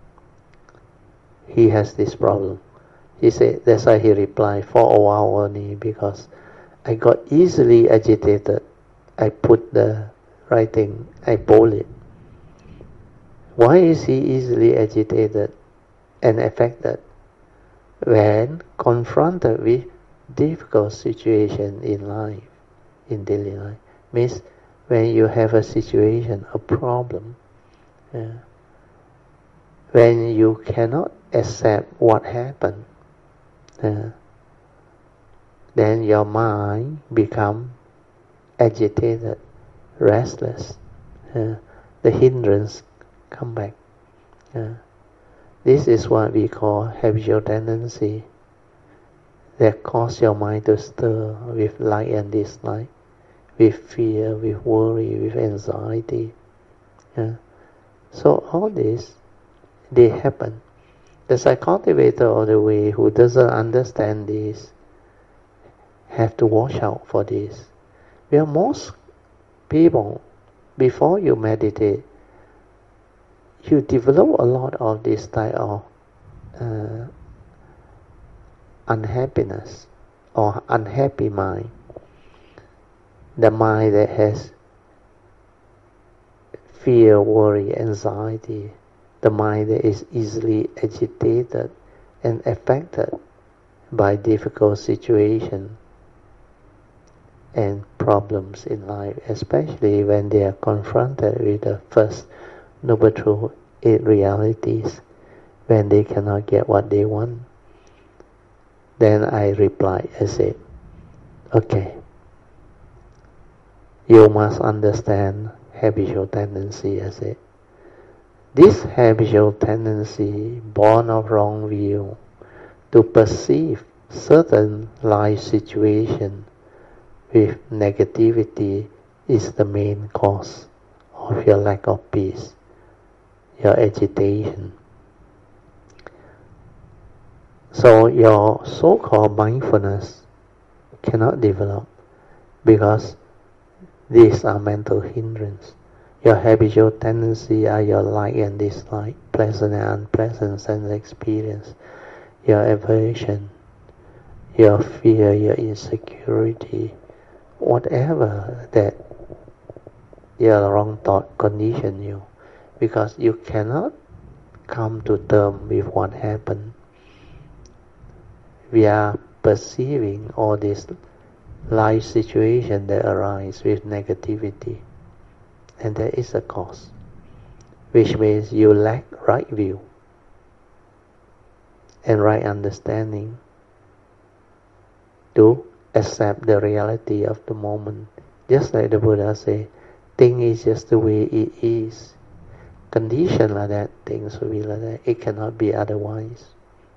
Speaker 1: He has this problem. He said, that's why he replied, for a while only, because I got easily agitated. I put the writing, I bold it. Why is he easily agitated and affected? When confronted with difficult situation in life, in daily life, means when you have a situation, a problem, when you cannot accept what happened, then your mind become agitated, restless. The hindrance come back. This is what we call habitual tendency that cause your mind to stir with like and dislike, with fear, with worry, with anxiety. So all this, they happen. The cultivator of the way who doesn't understand this have to watch out for this. Where most people, before you meditate, you develop a lot of this type of unhappiness or unhappy mind. The mind that has fear, worry, anxiety. The mind that is easily agitated and affected by difficult situations and problems in life, especially when they are confronted with the first Noble Truth, 8 realities, when they cannot get what they want. Then I replied, I said, okay, You must understand habitual tendency as it. This habitual tendency, born of wrong view, to perceive certain life situation with negativity is the main cause of your lack of peace, your agitation. So your so-called mindfulness cannot develop because these are mental hindrance. Your habitual tendency are your like and dislike, pleasant and unpleasant sense experience, your aversion, your fear, your insecurity, whatever that your wrong thought condition you, because you cannot come to terms with what happened. We are perceiving all these life situations that arise with negativity, and that is a cause, which means you lack right view and right understanding to accept the reality of the moment. Just like the Buddha said, thing is just the way it is. Condition like that, things will be like that. It cannot be otherwise.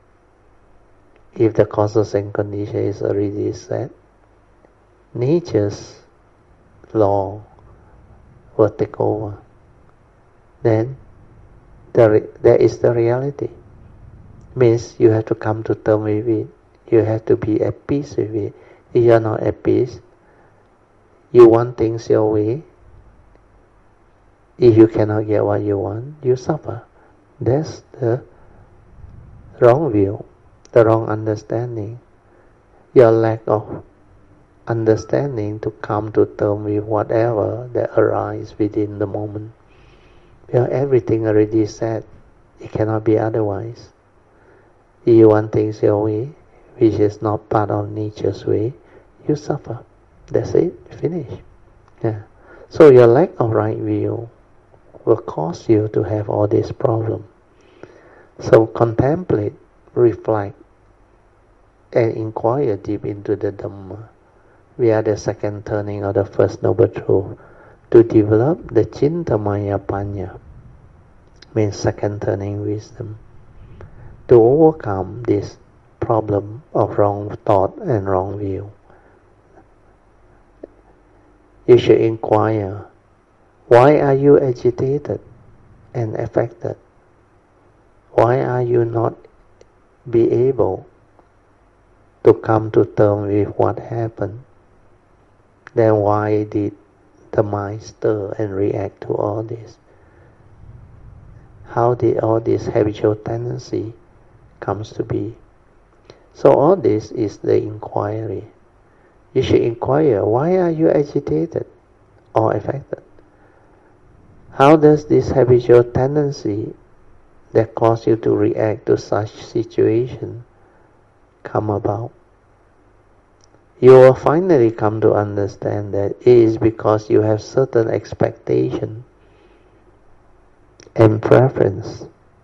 Speaker 1: If the causes and condition is already set, nature's law will take over. Then that is the reality. Means you have to come to terms with it. You have to be at peace with it. If you are not at peace, you want things your way. If you cannot get what you want, you suffer. That's the wrong view, the wrong understanding. Your lack of understanding to come to terms with whatever that arises within the moment. Because everything already said, it cannot be otherwise. If you want things your way, which is not part of nature's way, you suffer. That's it, finish. Yeah. So your lack of right view will cause you to have all these problems. So contemplate, reflect, and inquire deep into the Dhamma. We are the second turning of the First Noble Truth. To develop the Chintamaya Panya, means second turning wisdom. To overcome this problem of wrong thought and wrong view, you should inquire, why are you agitated and affected? Why are you not be able to come to terms with what happened? Then why did the mind stir and react to all this? How did all this habitual tendency comes to be? So all this is the inquiry. You should inquire, why are you agitated or affected? How does this habitual tendency that cause you to react to such situation come about? You will finally come to understand that it is because you have certain expectation and preference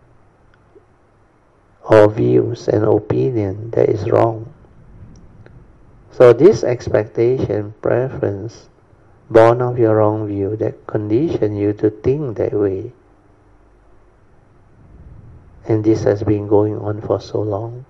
Speaker 1: or views and opinion that is wrong. So this expectation, preference, born of your wrong view that condition you to think that way. And this has been going on for so long.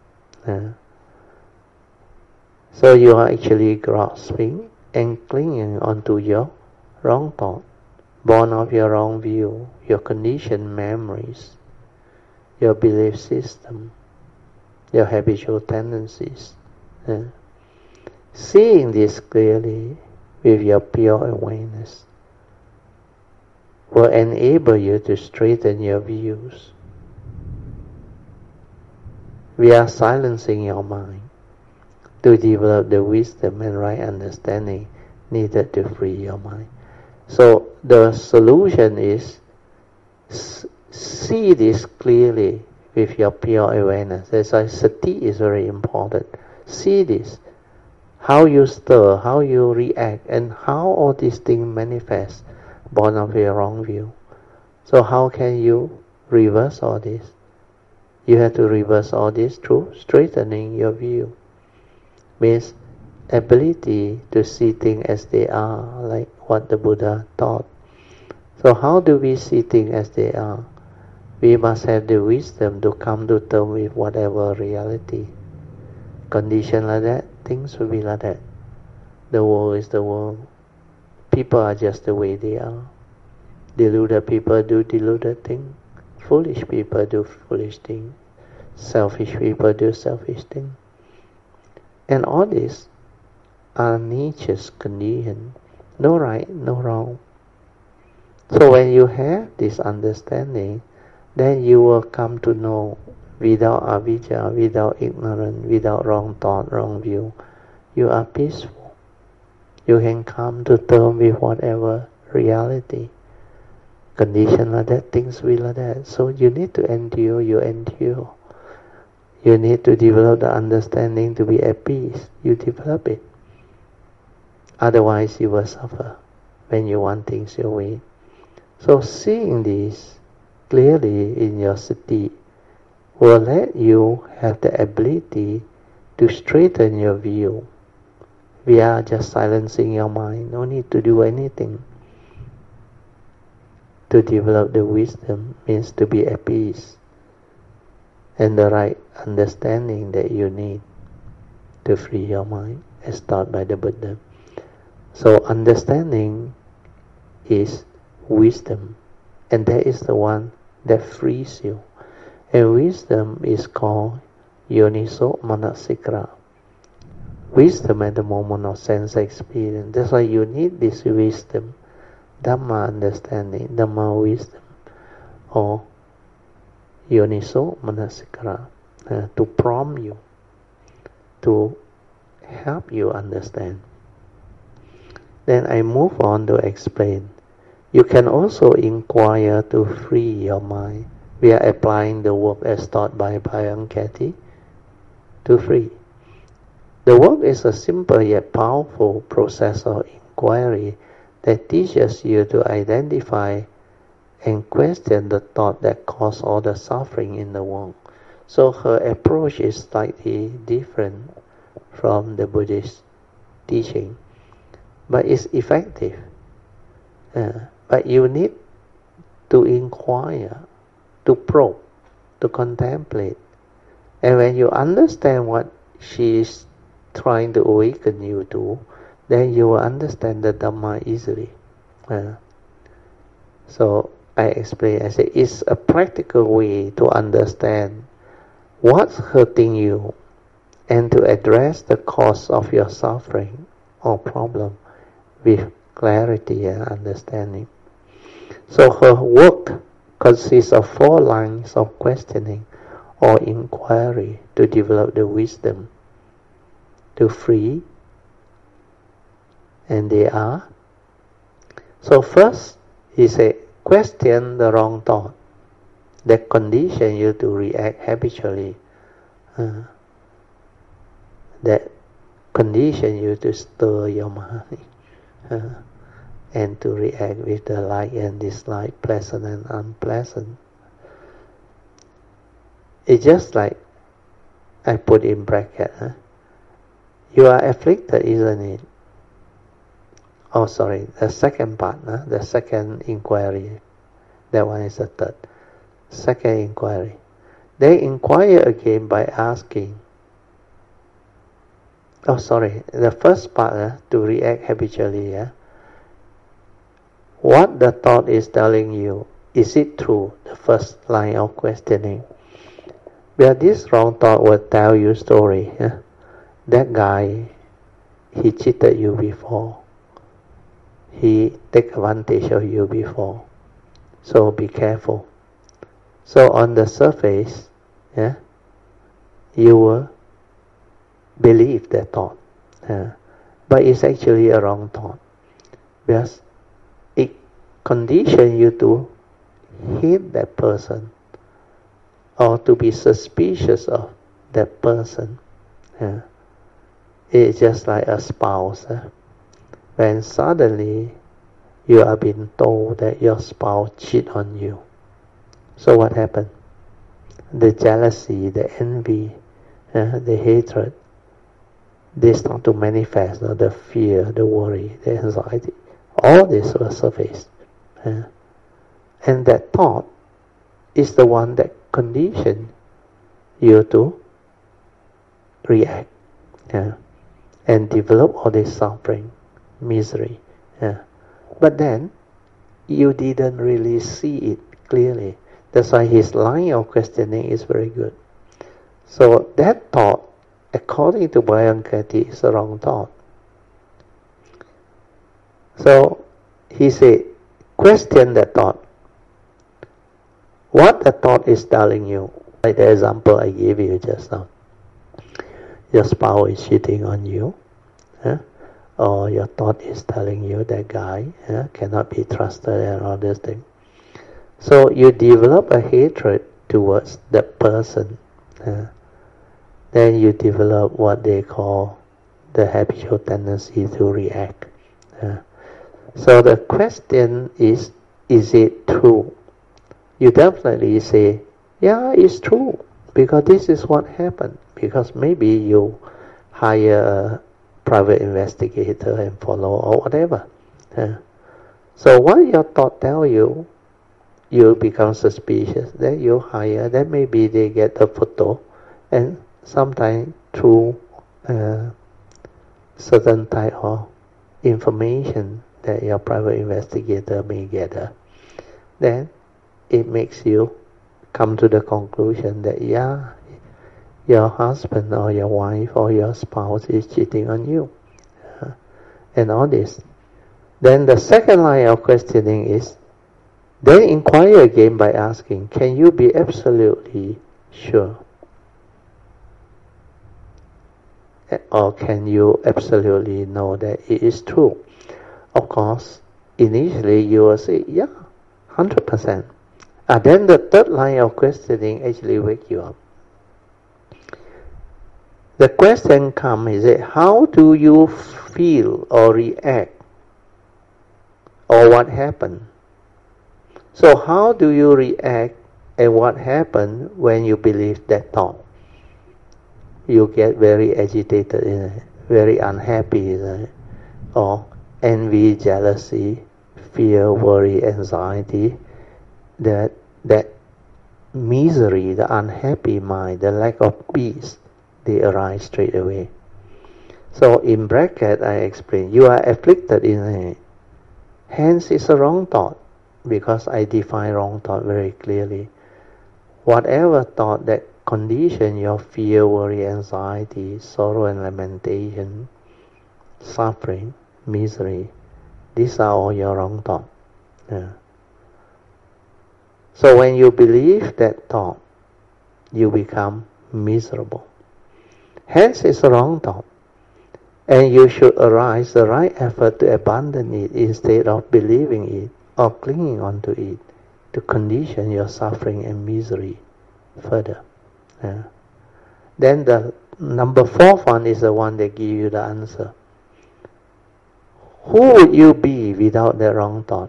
Speaker 1: So you are actually grasping and clinging onto your wrong thought, born of your wrong view, your conditioned memories, your belief system, your habitual tendencies. Seeing this clearly with your pure awareness will enable you to straighten your views. We are silencing your mind to develop the wisdom and right understanding needed to free your mind. So the solution is see this clearly with your pure awareness. That's why sati is very important. See this, how you stir, how you react, and how all these things manifest born of your wrong view. So how can you reverse all this? You have to reverse all this through straightening your view. Means ability to see things as they are, like what the Buddha taught. So how do we see things as they are? We must have the wisdom to come to terms with whatever reality. Condition like that, things will be like that. The world is the world. People are just the way they are. Deluded people do deluded things. Foolish people do foolish things. Selfish people do selfish things. And all this are nature's condition. No right, no wrong. So when you have this understanding, then you will come to know without avijja, without ignorance, without wrong thought, wrong view. You are peaceful. You can come to terms with whatever reality. Condition like that, things will like that. So you need to endure, you endure. You need to develop the understanding to be at peace. You develop it. Otherwise you will suffer when you want things your way. So seeing this clearly in your sati will let you have the ability to straighten your view. We are just silencing your mind. No need to do anything. To develop the wisdom means to be at peace and the right understanding that you need to free your mind, as taught by the Buddha. So understanding is wisdom, and that is the one that frees you. And wisdom is called yoniso manasikara. Wisdom at the moment of sense experience. That's why you need this wisdom, Dhamma understanding, Dhamma wisdom, or yoniso manasikara, to prompt you, to help you understand. Then I move on to explain. You can also inquire to free your mind. We are applying the work as taught by Bhayankati to free. The work is a simple yet powerful process of inquiry that teaches you to identify and question the thought that cause all the suffering in the world. So her approach is slightly different from the Buddhist teaching, but it's effective. But you need to inquire, to probe, to contemplate. And when you understand what she is trying to awaken you to, then you will understand the Dhamma easily. So I explain, I say, it's a practical way to understand what's hurting you and to address the cause of your suffering or problem with clarity and understanding. So her work consists of 4 lines of questioning or inquiry to develop the wisdom to free, and they are. So first, he said, question the wrong thought that condition you to react habitually, that condition you to stir your mind, and to react with the like and dislike, pleasant and unpleasant. It's just like I put in bracket, you are afflicted, isn't it? Oh, sorry, the second part, the second inquiry. That one is the third. Second inquiry. They inquire again by asking. Oh, sorry, the first part, to react habitually. What the thought is telling you, is it true? The first line of questioning. Where this wrong thought will tell you story. That guy, he cheated you before. He take advantage of you before. So be careful. So on the surface, you will believe that thought. But it's actually a wrong thought. Because it conditions you to hate that person or to be suspicious of that person. It's just like a spouse. When suddenly you are being told that your spouse cheat on you. So what happened? The jealousy, the envy, the hatred they start to manifest, the fear, the worry, the anxiety. All this will surface. And that thought is the one that conditions you to react and develop all this suffering, misery. But then, you didn't really see it clearly. That's why his line of questioning is very good. So that thought, according to Byron Katie, is a wrong thought. So he said, question that thought. What the thought is telling you, like the example I gave you just now. Your spouse is cheating on you, or your thought is telling you that guy cannot be trusted and all this thing. So you develop a hatred towards that person. Then you develop what they call the habitual tendency to react. So the question is it true? You definitely say, yeah, it's true, because this is what happened. Because maybe you hire a private investigator and follow or whatever. So what your thought tell you, you become suspicious. Then you hire, then maybe they get a photo, and sometimes through certain type of information that your private investigator may gather, then it makes you come to the conclusion that your husband or your wife or your spouse is cheating on you, and all this. Then the second line of questioning is, then inquire again by asking, can you be absolutely sure? Or can you absolutely know that it is true? Of course, initially you will say, yeah, 100%. Then the third line of questioning actually wake you up. The question comes, is how do you feel or react? Or what happened? So how do you react and what happened when you believe that thought? You get very agitated, very unhappy, or envy, jealousy, fear, worry, anxiety, that misery, the unhappy mind, the lack of peace, they arise straight away. So in bracket I explain, you are afflicted in it. Hence it's a wrong thought, because I define wrong thought very clearly. Whatever thought that condition your fear, worry, anxiety, sorrow and lamentation, suffering, misery, these are all your wrong thought. So when you believe that thought, you become miserable. Hence it's a wrong thought. And you should arise the right effort to abandon it instead of believing it or clinging on to it, to condition your suffering and misery further. Then the number 4th one is the one that gives you the answer. Who would you be without that wrong thought?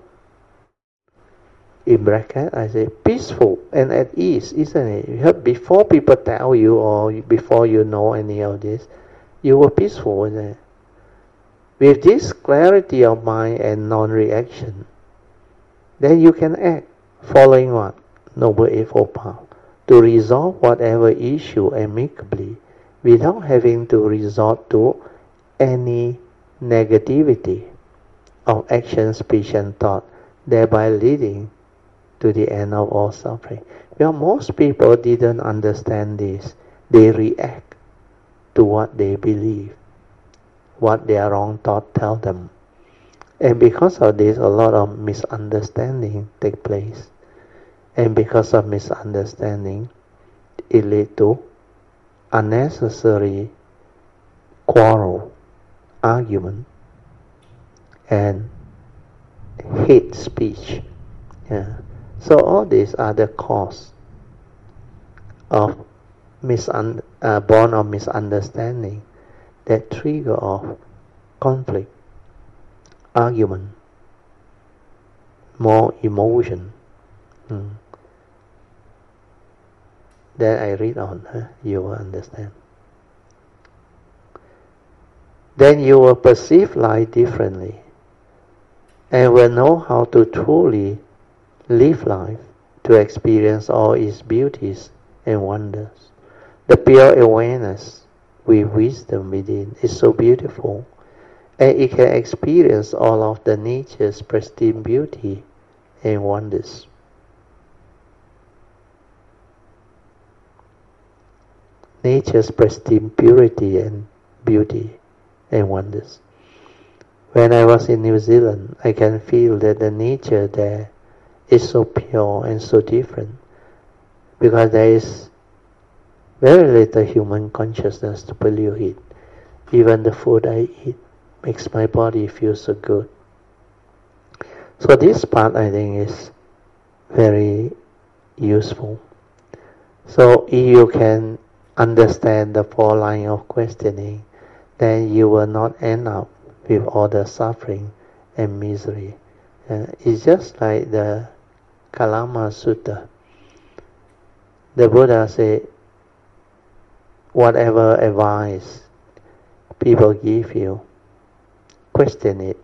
Speaker 1: In bracket, I say peaceful and at ease, isn't it? Before people tell you or before you know any of this, you were peaceful, isn't it? With this clarity of mind and non-reaction, then you can act following what? Noble Eightfold Path, to resolve whatever issue amicably without having to resort to any negativity of action, speech and thought, thereby leading to the end of all suffering. Well, most people didn't understand this. They react to what they believe, what their wrong thought tell them. And because of this, a lot of misunderstanding take place. And because of misunderstanding, it lead to unnecessary quarrel, argument, and hate speech. So all these are the cause of born of misunderstanding that trigger of conflict, argument, more emotion. Then I read on, you will understand. then you will perceive life differently and will know how to truly live life, to experience all its beauties and wonders. The pure awareness with wisdom within is so beautiful, and it can experience all of the nature's pristine beauty and wonders. Nature's pristine purity and beauty and wonders. When I was in New Zealand, I can feel that the nature there is so pure and so different, because there is very little human consciousness to pollute it. Even the food I eat makes my body feel so good. So this part I think is very useful. So if you can understand the four lines of questioning, then you will not end up with all the suffering and misery. It's just like the Kalama Sutta. The Buddha said, whatever advice people give you, question it.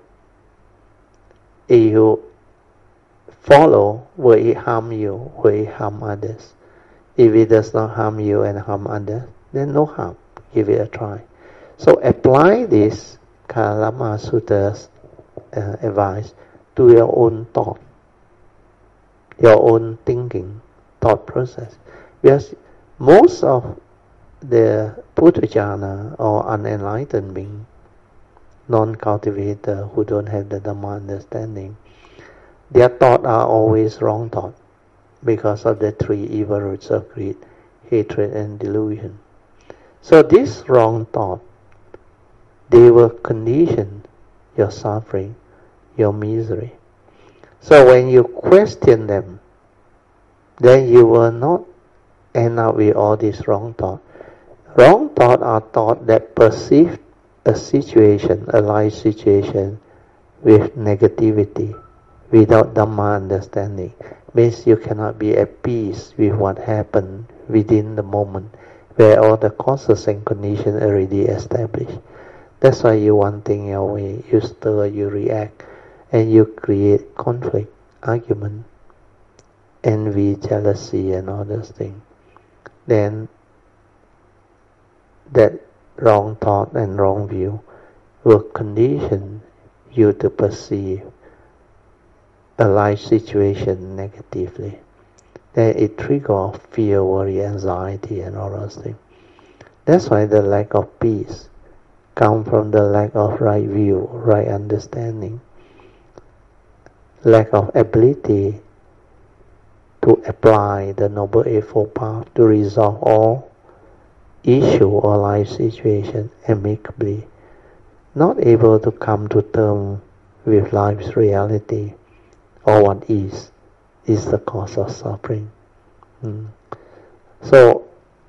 Speaker 1: If you follow, will it harm you? Will it harm others? If it does not harm you and harm others, then no harm. Give it a try. So apply this Kalama Sutra's advice to your own thought, your own thinking, thought process. Because most of the Puthujjana or unenlightened being, non-cultivator who don't have the Dhamma understanding, their thoughts are always wrong thought because of the three evil roots of greed, hatred and delusion. So this wrong thought, they will condition your suffering, your misery. So when you question them, then you will not end up with all these wrong thoughts. Wrong thoughts are thoughts that perceive a situation, a life situation, with negativity, without Dhamma understanding. Means you cannot be at peace with what happened within the moment, where all the causes and conditions already established. That's why you want things your way, you stir, you react, and you create conflict, argument, envy, jealousy, and all those things. Then that wrong thought and wrong view will condition you to perceive a life situation negatively. Then it triggers fear, worry, anxiety, and all those things. That's why the lack of peace comes from the lack of right view, right understanding, lack of ability to apply the Noble Eightfold Path to resolve all issue or life situation amicably, not able to come to terms with life's reality or what is the cause of suffering. So,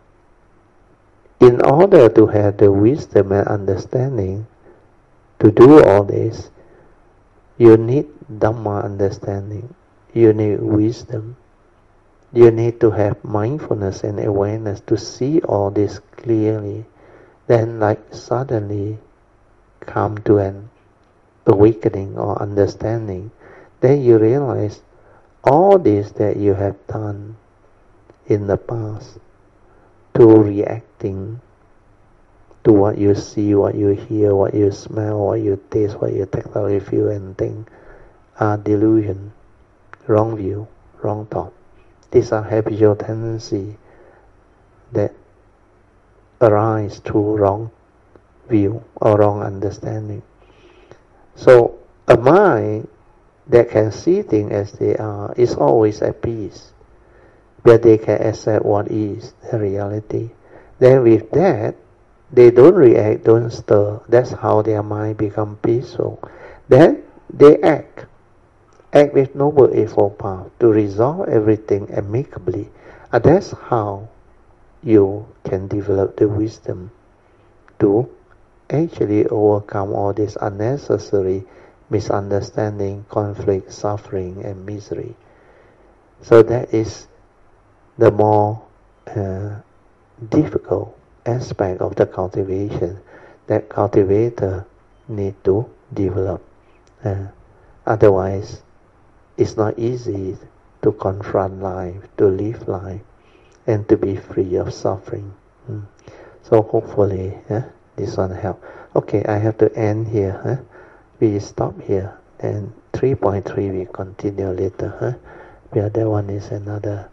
Speaker 1: in order to have the wisdom and understanding to do all this, you need Dhamma understanding, you need wisdom, you need to have mindfulness and awareness to see all this clearly. Then like suddenly come to an awakening or understanding. Then you realize all this that you have done in the past, to reacting to what you see, what you hear, what you smell, what you taste, what you tactile feel and think, are delusion, wrong view, wrong thought. These are habitual tendencies that arise through wrong view or wrong understanding. So a mind that can see things as they are is always at peace, where they can accept what is the reality. Then with that, they don't react, don't stir. That's how their mind becomes peaceful. Then they act with Noble Eightfold Path to resolve everything amicably. And that's how you can develop the wisdom to actually overcome all this unnecessary misunderstanding, conflict, suffering, and misery. So that is the more difficult aspect of the cultivation. that cultivator need to develop. Otherwise, it's not easy to confront life, to live life, and to be free of suffering. So hopefully, this one help. Okay, I have to end here. We stop here, and 3.3 we continue later. Yeah, that one is another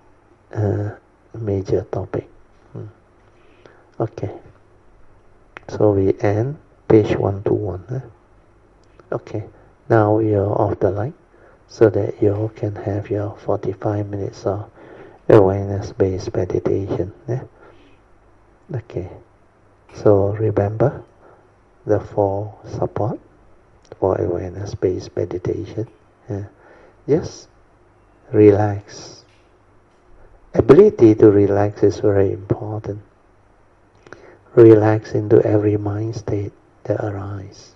Speaker 1: major topic. Okay, so we end page 121. Okay, now you're off the line, so that you can have your 45 minutes of awareness-based meditation. Okay, so remember the 4 support for awareness-based meditation. Yes, relax. Ability to relax is very important. Relax into every mind state that arises.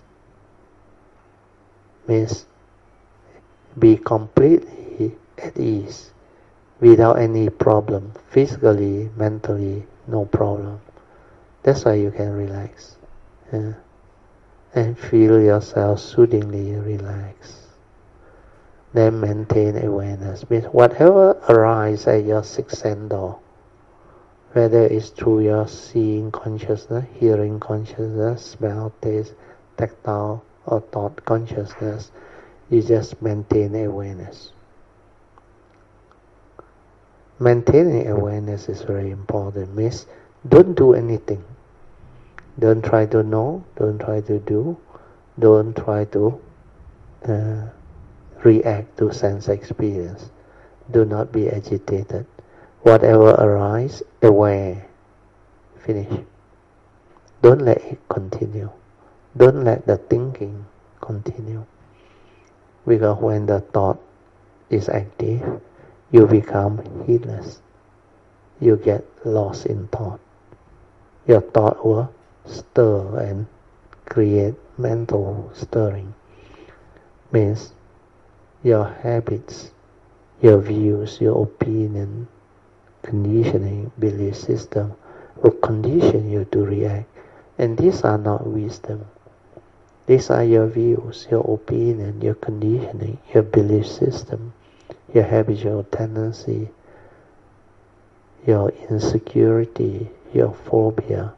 Speaker 1: Means be completely at ease without any problem. Physically, mentally, no problem. That's why you can relax. And feel yourself soothingly relaxed. Then maintain awareness. Means whatever arises at your sixth sense door, whether it's through your seeing consciousness, hearing consciousness, smell, taste, tactile, or thought consciousness, you just maintain awareness. Maintaining awareness is very important. Means don't do anything. Don't try to know, don't try to do, don't try to react to sense experience. Do not be agitated. Whatever arises, aware. Finish. Don't let it continue. Don't let the thinking continue. Because when the thought is active, you become heedless. You get lost in thought. Your thought will stir and create mental stirring. Means your habits, your views, your opinion, conditioning, belief system will condition you to react. And these are not wisdom. These are your views, your opinion, your conditioning, your belief system, your habitual tendency, your insecurity, your phobia,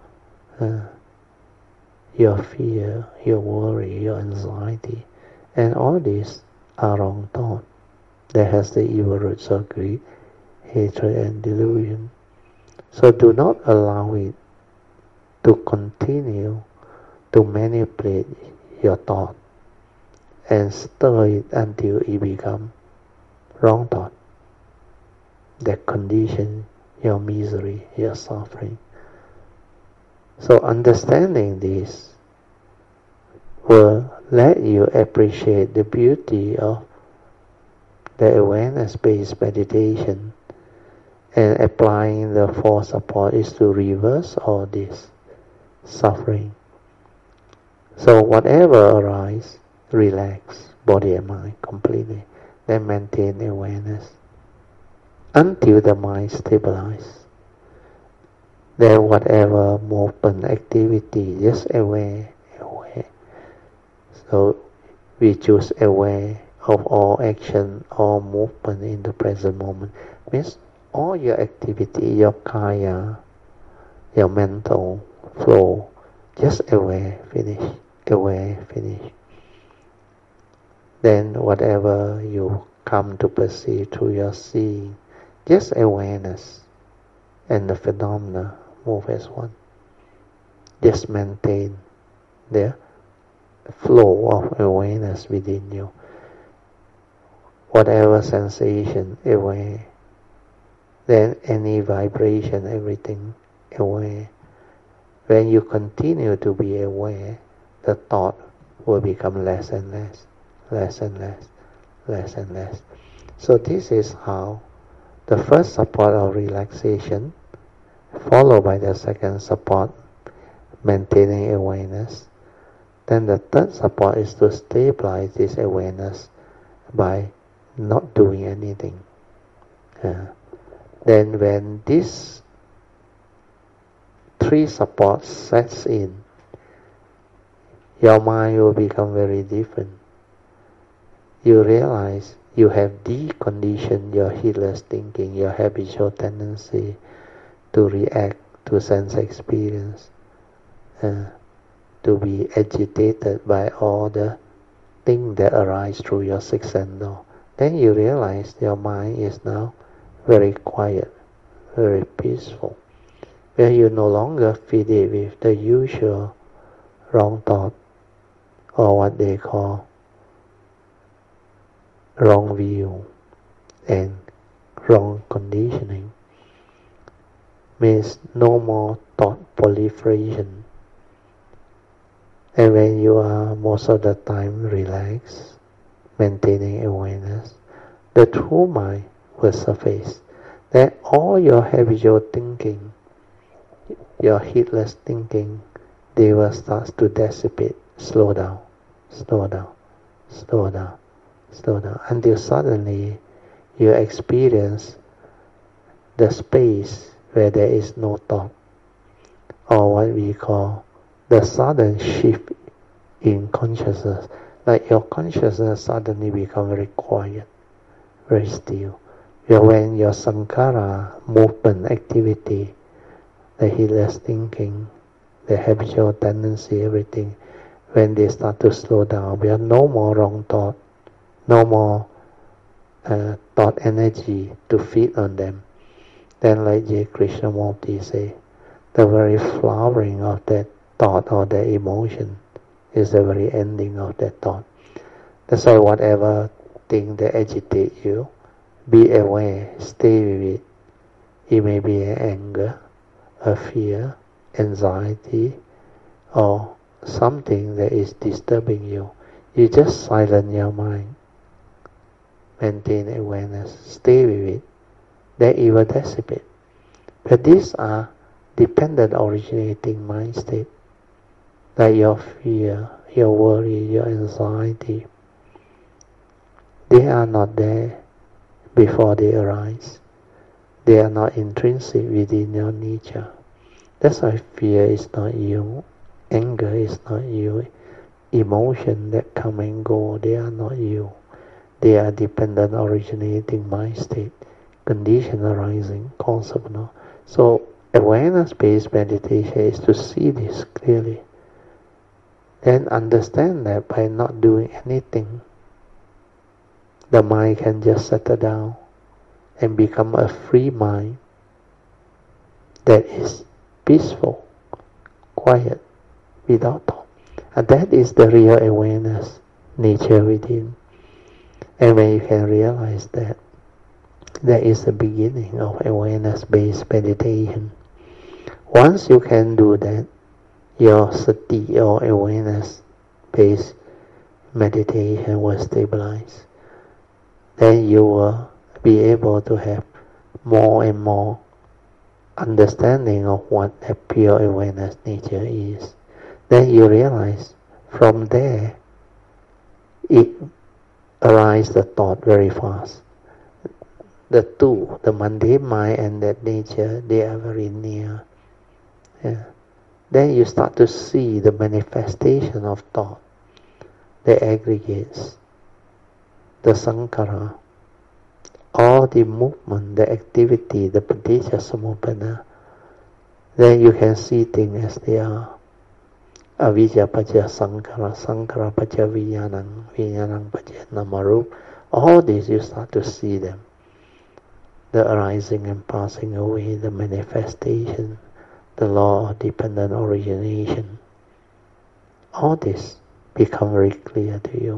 Speaker 1: your fear, your worry, your anxiety. And all these are wrong thought that has the evil roots of greed, hatred, and delusion. So do not allow it to continue to manipulate your thought and stir it until it becomes wrong thought that condition your misery, your suffering. So understanding this will let you appreciate the beauty of the awareness-based meditation, and applying the 4 support is to reverse all this suffering. So whatever arises, relax body and mind completely, then maintain awareness until the mind stabilizes. Then whatever movement activity, just aware. So we choose aware of all action, all movement in the present moment. Means all your activity, your kaya, your mental flow, just aware, finish, aware, finish. Then whatever you come to perceive through your seeing, just awareness, and the phenomena move as one. Just maintain the flow of awareness within you. Whatever sensation, aware. Then any vibration, everything, aware. When you continue to be aware, the thought will become less and less, less and less, less and less. So this is how the first support of relaxation, followed by the second support, maintaining awareness. Then the third support is to stabilize this awareness by not doing anything. Then when these 3 supports sets in, your mind will become very different. You realize you have deconditioned your heedless thinking, your habitual tendency to react to sense experience, to be agitated by all the things that arise through your sixth sense door. Then you realize your mind is now very quiet, very peaceful, where you no longer feed it with the usual wrong thought, or what they call wrong view and wrong conditioning. Means no more thought proliferation. And when you are most of the time relaxed, maintaining awareness, the true mind will surface. Then all your habitual thinking, your heedless thinking, they will start to dissipate, slow down, slow down, slow down, slow down, until suddenly you experience the space where there is no thought, or what we call the sudden shift in consciousness. Like your consciousness suddenly become very quiet, very still. When your sankhara, movement, activity, the heedless thinking, the habitual tendency, everything, when they start to slow down, we have no more wrong thought, no more thought energy to feed on them. Then like J. Krishnamurti say, the very flowering of that thought or that emotion is the very ending of that thought. That's why whatever thing that agitate you, be aware, stay with it. It may be an anger, a fear, anxiety, or something that is disturbing you. You just silence your mind. Maintain awareness, stay with it. Then it will dissipate. But these are dependent originating mind state. Like your fear, your worry, your anxiety. They are not there before they arise. They are not intrinsic within your nature. That's why fear is not you, anger is not you, emotion that come and go, they are not you. They are dependent originating mind state, condition arising, concept. So awareness-based meditation is to see this clearly. Then understand that by not doing anything, the mind can just settle down and become a free mind that is peaceful, quiet, without thought. And that is the real awareness nature within. And when you can realize that, that is the beginning of awareness-based meditation. Once you can do that, your sati or awareness-based meditation will stabilize. Then you will be able to have more and more understanding of what that pure awareness nature is. Then you realize from there it arises the thought very fast. The two, the mundane mind and that nature, they are very near. Yeah. Then you start to see the manifestation of thought, the aggregates, the sankhara, all the movement, the activity, the paticca samuppada. Then you can see things as they are. Avijja pacha sankhara, sankhara pacha vijnanam, vijnanam pacha namarup. All this you start to see them. The arising and passing away, the manifestation, the law of dependent origination. All this become very clear to you.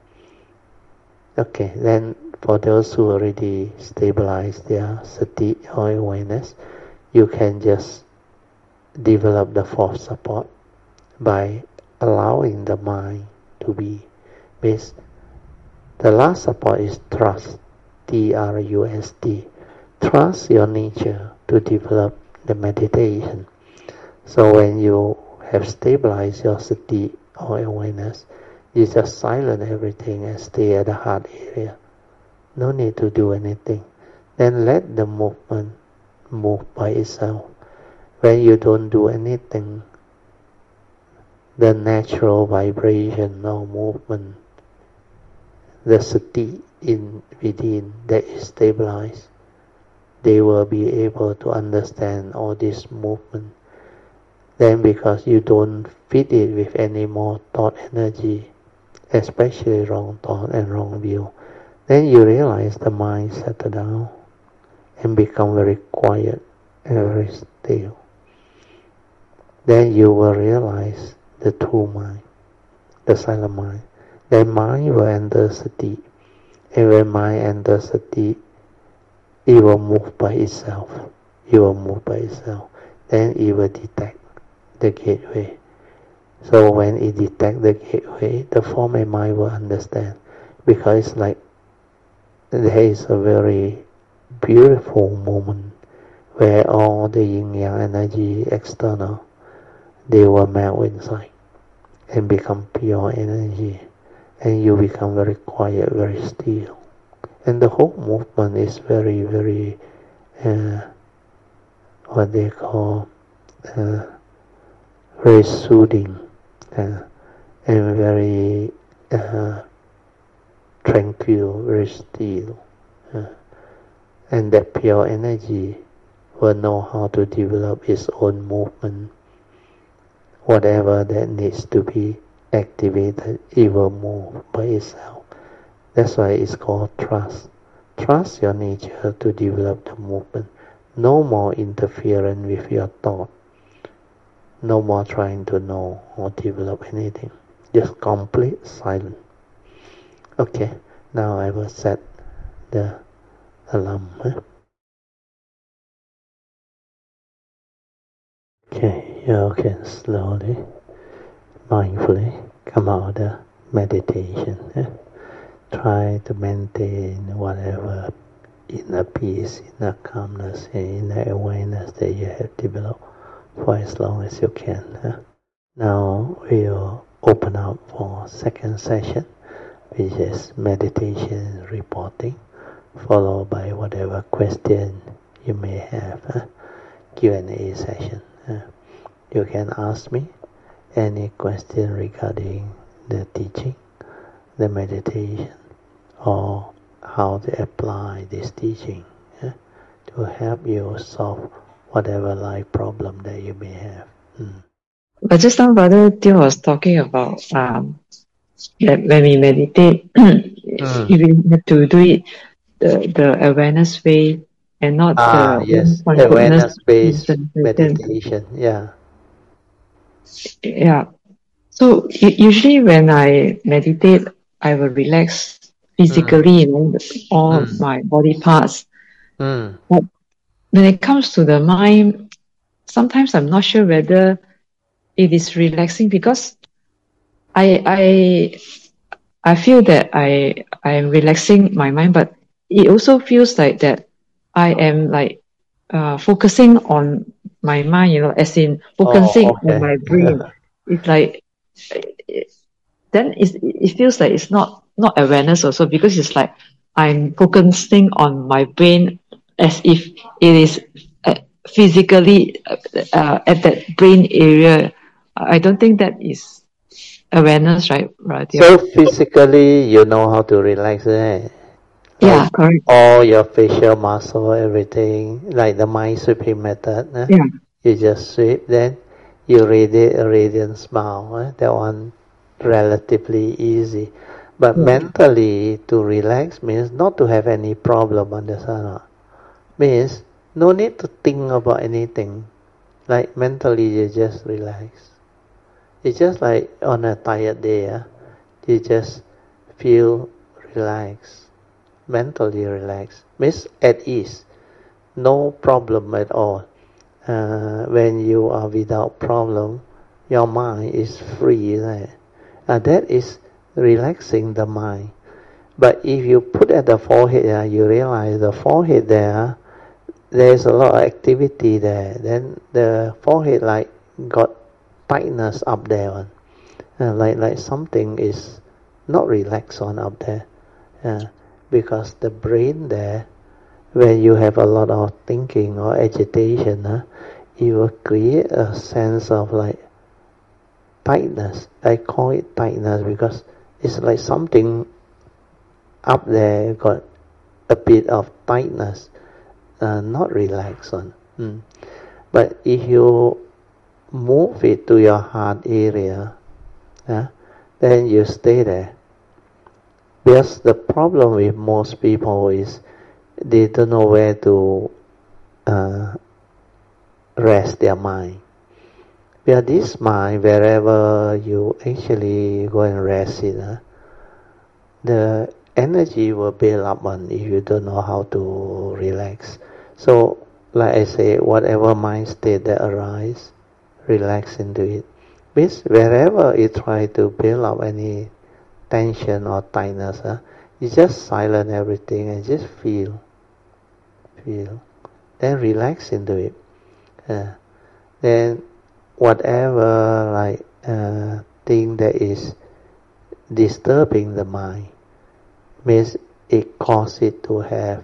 Speaker 1: Okay, then for those who already stabilized their sati or awareness, you can just develop the fourth support by allowing the mind to be based. The last support is trust, T-R-U-S-T. Trust your nature to develop the meditation. So when you have stabilized your sati or awareness, you just silence everything and stay at the heart area. No need to do anything. Then let the movement move by itself. When you don't do anything, the natural vibration or movement, the sati in within that is stabilized, they will be able to understand all this movement. Then because you don't feed it with any more thought energy, especially wrong thought and wrong view, then you realize the mind settle down and become very quiet and very still. Then you will realize the true mind, the silent mind. Then mind will enter sati. And when mind enters sati, it will move by itself. It will move by itself. Then it will detect the gateway. So when it detects the gateway, the form and mind will understand. Because it's like there is a very beautiful moment where all the yin-yang energy external, they will melt inside and become pure energy. And you become very quiet, very still. And the whole movement is very, very, what they call, very soothing and very tranquil, very still. And that pure energy will know how to develop its own movement. Whatever that needs to be activated, it will move by itself. That's why it's called trust. Trust your nature to develop the movement. No more interference with your thought. No more trying to know or develop anything. Just complete silence. Okay, now I will set the alarm. Okay, you can slowly, mindfully come out of the meditation. Try to maintain whatever inner peace, inner calmness, and inner awareness that you have developed for as long as you can. Now we'll open up for second session, which is meditation reporting, followed by whatever question you may have. Q&A session. You can ask me any question regarding the teaching, the meditation, or how to apply this teaching to help you solve whatever life problem that you may have.
Speaker 2: But just now, Brother Teo was talking about that when we meditate, we have to do it the awareness way and not the
Speaker 1: Yes,
Speaker 2: mindfulness
Speaker 1: awareness-based
Speaker 2: concentration.
Speaker 1: meditation. Yeah.
Speaker 2: Yeah. So usually when I meditate, I will relax physically, all my body parts. But when it comes to the mind, sometimes I'm not sure whether it is relaxing because I feel that I am relaxing my mind, but it also feels like that I am like focusing on my mind, as in focusing on my brain. It's like then it feels like it's not awareness also, because it's like I'm focusing on my brain as if it is physically at that brain area. I don't think that is awareness, right?
Speaker 1: So physically, you know how to relax, right?
Speaker 2: Yeah, correct.
Speaker 1: All your facial muscle, everything, like the mind sweeping method.
Speaker 2: Yeah.
Speaker 1: You just sweep, then you radiate a radiant smile. That one relatively easy. But mentally, to relax means not to have any problem on the sana. Means no need to think about anything. Like mentally, you just relax. It's just like on a tired day, you just feel relaxed, mentally relaxed, means at ease, no problem at all. When you are without problem, your mind is free, right? That is relaxing the mind. But if you put at the forehead, you realize the forehead there's a lot of activity there. Then the forehead like got tightness up there, like something is not relaxed on up there, because the brain there, when you have a lot of thinking or agitation, it will create a sense of like tightness. I call it tightness because it's like something up there got a bit of tightness, not relaxed on. But if you move it to your heart area, then you stay there. Because the problem with most people is they don't know where to rest their mind. Because this mind, wherever you actually go and rest it, the energy will build up on if you don't know how to relax. So, like I say, whatever mind state that arises, relax into it. Because wherever you try to build up any tension or tightness, you just silence everything and just feel. Then relax into it. Then whatever thing that is disturbing the mind, means it causes it to have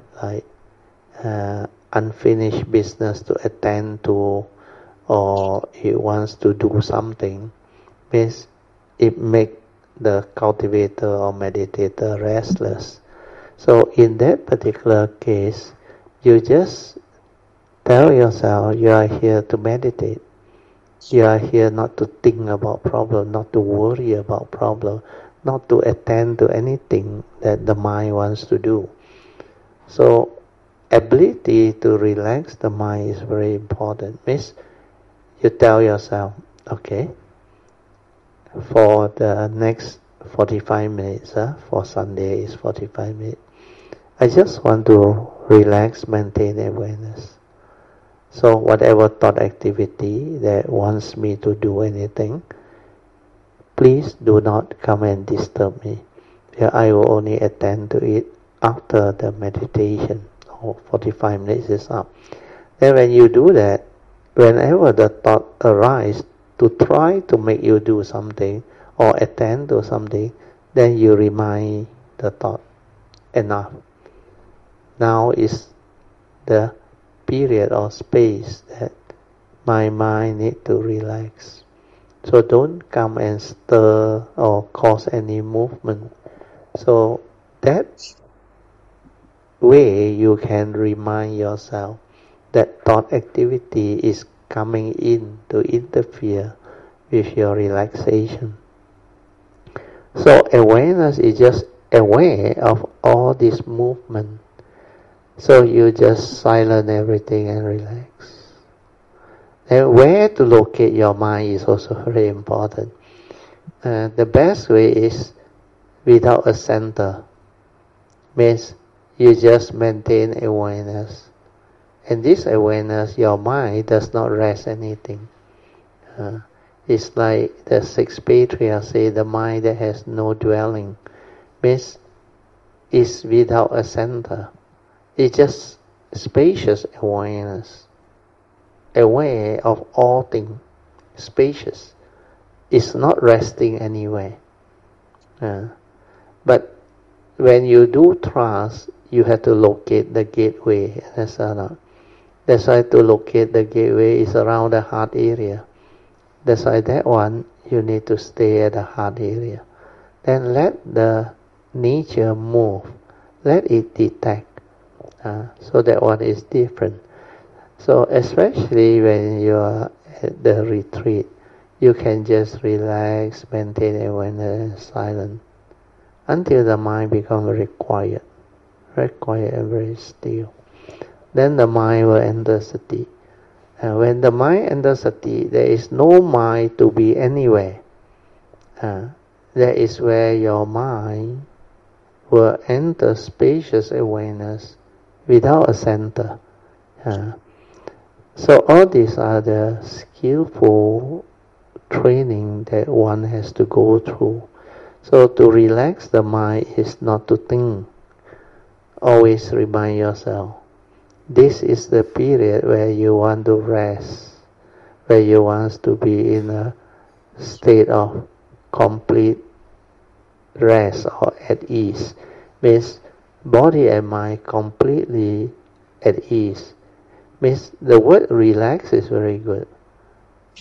Speaker 1: unfinished business to attend to, or it wants to do something, means it makes the cultivator or meditator restless. So in that particular case, you just tell yourself you are here to meditate. You are here not to think about problem, not to worry about problem, not to attend to anything that the mind wants to do. So ability to relax the mind is very important. Means you tell yourself, okay, for the next 45 minutes, for Sunday is 45 minutes, I just want to relax, maintain awareness. So whatever thought activity that wants me to do anything, please do not come and disturb me. I will only attend to it after the meditation, or 45 minutes is up. Then when you do that, whenever the thought arises to try to make you do something or attend to something, then you remind the thought, enough. Now is the period or space that my mind need to relax. So don't come and stir or cause any movement. So that way you can remind yourself that thought activity is coming in to interfere with your relaxation. So awareness is just aware of all this movement. So you just silence everything and relax. And where to locate your mind is also very important. The best way is without a center. Means you just maintain awareness. And this awareness, your mind does not rest anything. It's like the six patriarchs say, the mind that has no dwelling. Means is without a center. It's just spacious awareness. Aware of all things. Spacious. It's not resting anywhere. But when you do trance, you have to locate the gateway. That's why to locate the gateway is around the heart area. That's why that one, you need to stay at the heart area. Then let the nature move. Let it detect. So that one is different. So especially when you are at the retreat, you can just relax, maintain awareness, silent, until the mind becomes very quiet and very still. Then the mind will enter sati. And when the mind enters sati, there is no mind to be anywhere. That is where your mind will enter spacious awareness without a center. So all these are the skillful training that one has to go through. So to relax the mind is not to think. Always remind yourself, this is the period where you want to rest, where you want to be in a state of complete rest or at ease. Means body and mind completely at ease. Means the word relax is very good.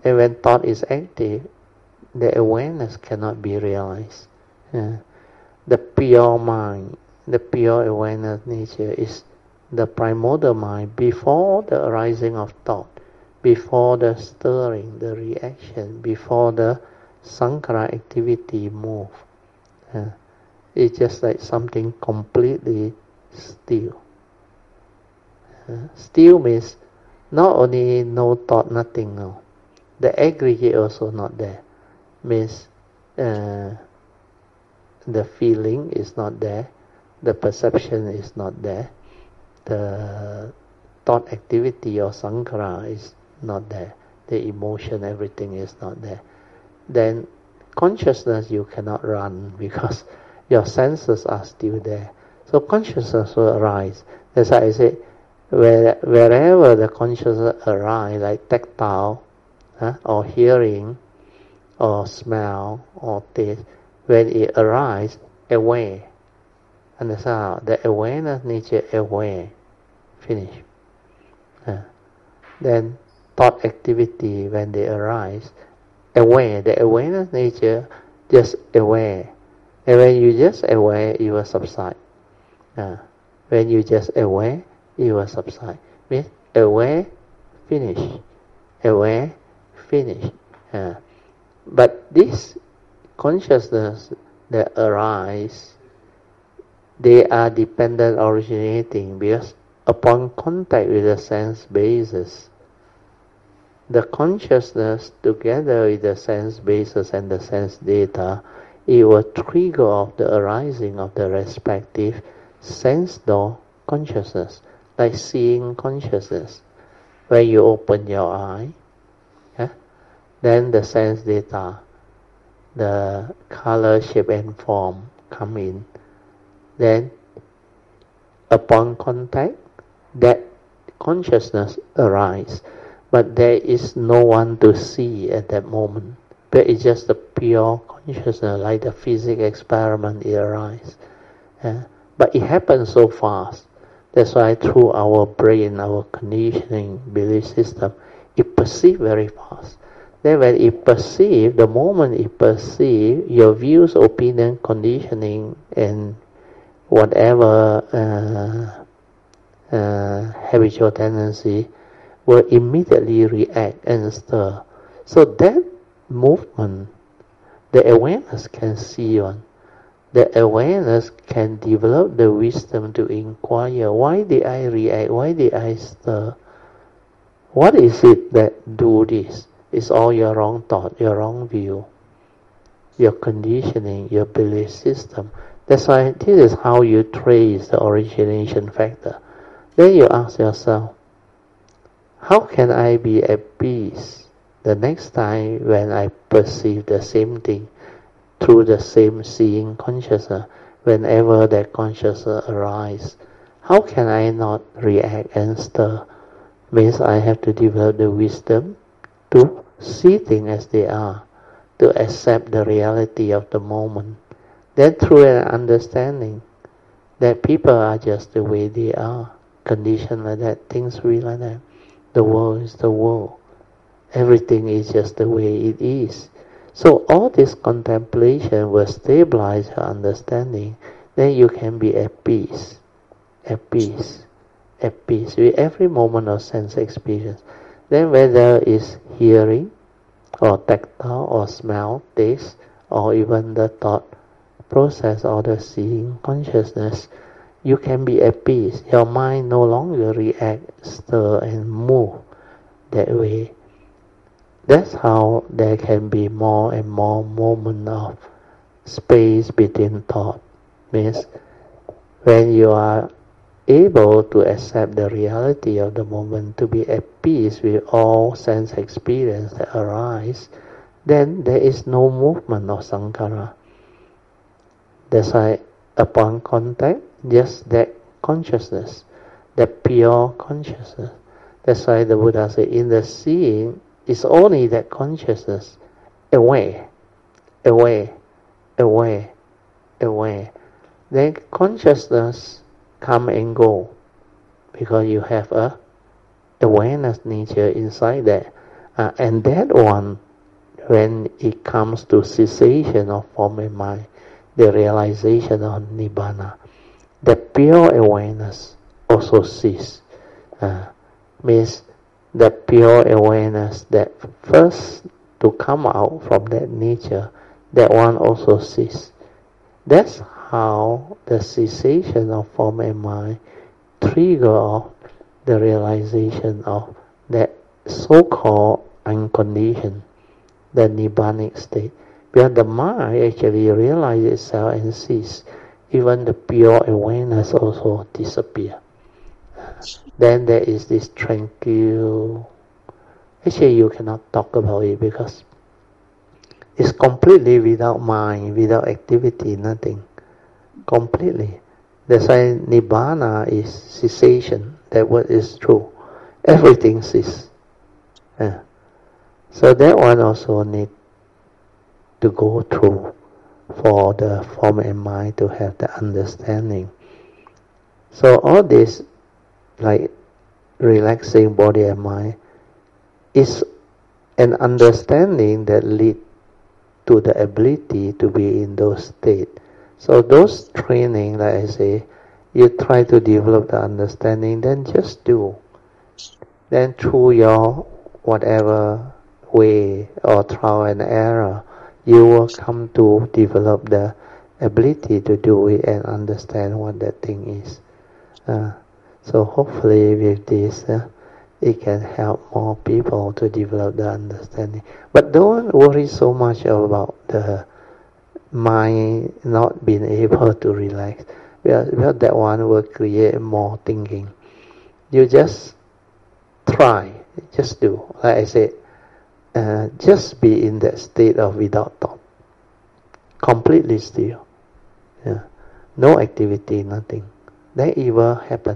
Speaker 1: And when thought is active, the awareness cannot be realized. The pure mind, the pure awareness nature is the primordial mind before the arising of thought, before the stirring, the reaction, before the sankhara activity move. It's just like something completely still. Still means not only no thought, nothing, no. The aggregate also not there. Means the feeling is not there, the perception is not there, the thought activity or sankhara is not there, the emotion, everything is not there. Then consciousness you cannot run because your senses are still there. So consciousness will arise. That's why I say, wherever the consciousness arises, like tactile, or hearing, or smell, or taste, when it arises, aware. Understand? The awareness nature aware. Finish. Then thought activity, when they arise, aware. The awareness nature just aware. And when you just aware, you will subside. When you just aware, you will subside. Means aware, finish. Aware, finish. But this consciousness that arise, they are dependent originating because upon contact with the sense basis, the consciousness together with the sense basis and the sense data, it will trigger off the arising of the respective sense door consciousness, like seeing consciousness. When you open your eye, then the sense data, the color, shape and form come in. Then upon contact, that consciousness arises. But there is no one to see at that moment. But it's just a pure consciousness, like the physics experiment, it arises. But it happens so fast. That's why through our brain, our conditioning, belief system, it perceives very fast. Then when it perceives, the moment it perceives, your views, opinion, conditioning, and whatever habitual tendency will immediately react and stir. So that movement, the awareness can see on. The awareness can develop the wisdom to inquire, why did I react? Why did I stir? What is it that do this? It's all your wrong thought, your wrong view, your conditioning, your belief system. That's why this is how you trace the origination factor. Then you ask yourself, how can I be at peace the next time when I perceive the same thing through the same seeing consciousness, whenever that consciousness arises? How can I not react and stir? Means I have to develop the wisdom to see things as they are, to accept the reality of the moment. Then through an understanding that people are just the way they are, conditioned like that, things be like that. The world is the world. Everything is just the way it is. So all this contemplation will stabilize your understanding. Then you can be at peace, at peace, at peace with every moment of sense experience. Then whether it's hearing, or tactile, or smell, taste, or even the thought process or the seeing consciousness, you can be at peace. Your mind no longer react, stir and move that way. That's how there can be more and more moments of space between thought. Means when you are able to accept the reality of the moment, to be at peace with all sense experience that arise, then there is no movement of sankhara. That's why upon contact, just that consciousness, that pure consciousness. That's why the Buddha said, in the seeing, it's only that consciousness, aware, aware, aware, aware. Then consciousness come and go, because you have a awareness nature inside there. And that one, when it comes to cessation of form and mind, the realization of Nibbana, the pure awareness also cease. Means the pure awareness that first to come out from that nature, that one also cease. That's how the cessation of form and mind trigger off the realization of that so-called unconditioned, the Nibbanic state. Because the mind actually realizes itself and cease, even the pure awareness also disappear. Then there is this tranquil. Actually, you cannot talk about it because it's completely without mind, without activity, nothing. Completely. That's why Nibbana is cessation. That word is true. Everything ceases. So that one also need to go through for the form and mind to have the understanding. So all this, like relaxing body and mind, is an understanding that lead to the ability to be in those states. So those training, like I say, you try to develop the understanding, then just do. Then through your whatever way or trial and error, you will come to develop the ability to do it and understand what that thing is. So hopefully with this, it can help more people to develop the understanding. But don't worry so much about the mind not being able to relax, because that one will create more thinking. You just try, just do. Like I said, just be in that state of without thought, completely still. No activity, nothing. Then it will happen.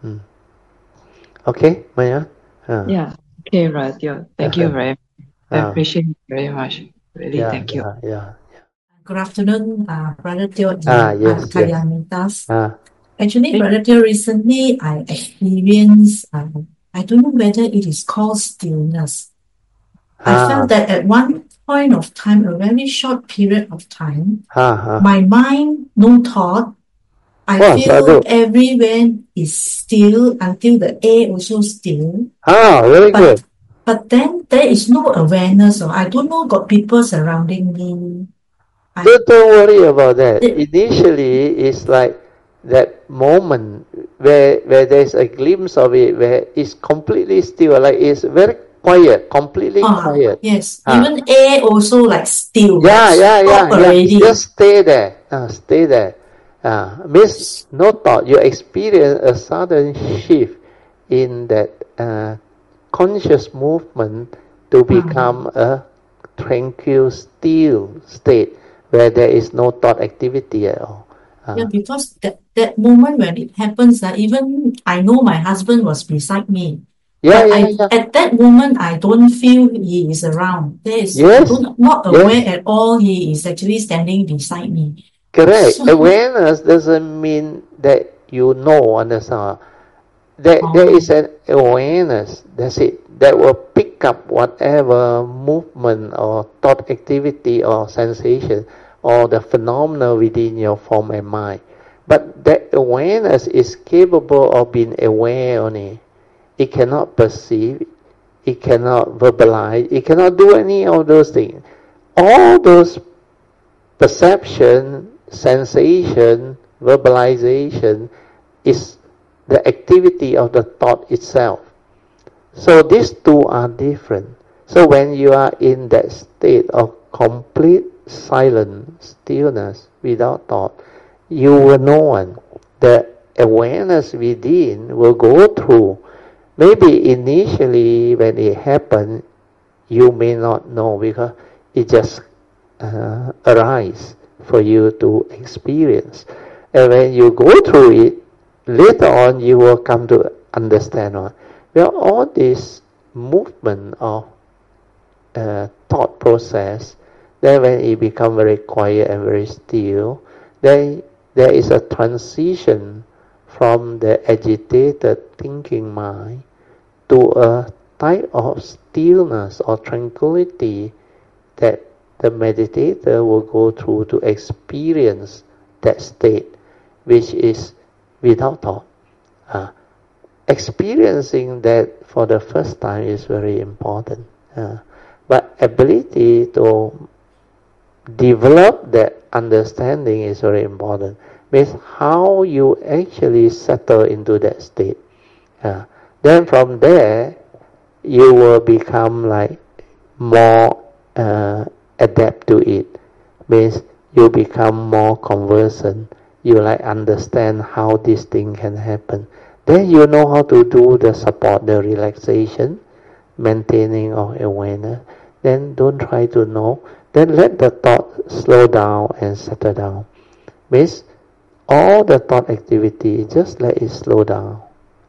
Speaker 1: Okay, Maya?
Speaker 2: Yeah. Okay, Radio. Thank you very much. I appreciate it very much. Really, thank you.
Speaker 3: Good afternoon, Brother Teo and
Speaker 1: Yes.
Speaker 3: Kayamitas. Actually, Brother Teo, recently I experienced, I don't know whether it is called stillness. I felt that at one point of time, a very short period of time, my mind, no thought. I feel everywhere is still until the air also still.
Speaker 1: Very good.
Speaker 3: But then there is no awareness. So I don't know, got people surrounding me.
Speaker 1: Don't worry about that. Initially, it's like that moment where there's a glimpse of it, where it's completely still, like it's very quiet, completely quiet.
Speaker 3: Yes, even air also like still.
Speaker 1: Already. Just stay there. Stay there. Means no thought. You experience a sudden shift in that conscious movement to become a tranquil, still state where there is no thought activity at all.
Speaker 3: Because that moment when it happens, even I know my husband was beside me. At that moment, I don't feel he is around. Not aware at all he is actually standing beside me.
Speaker 1: Correct. Awareness doesn't mean that you know, understand. There is an awareness, that's it, that will pick up whatever movement or thought activity or sensation or the phenomena within your form and mind. But that awareness is capable of being aware only. It cannot perceive, it cannot verbalize, it cannot do any of those things. All those perception, sensation, verbalization is the activity of the thought itself. So these two are different. So when you are in that state of complete silence, stillness, without thought, you will know the awareness within will go through. Maybe initially when it happens, you may not know because it just arises for you to experience. And when you go through it, later on you will come to understand all this movement of thought process, then when it becomes very quiet and very still, then there is a transition from the agitated thinking mind to a type of stillness or tranquility that the meditator will go through to experience that state, which is without thought. Experiencing that for the first time is very important. But ability to develop that understanding is very important. Means how you actually settle into that state. Then from there, you will become like more adapt to it. Means you become more conversant. You like understand how this thing can happen. Then you know how to do the support, the relaxation, maintaining of awareness. Then don't try to know. Then let the thought slow down and settle down. Means all the thought activity, just let it slow down,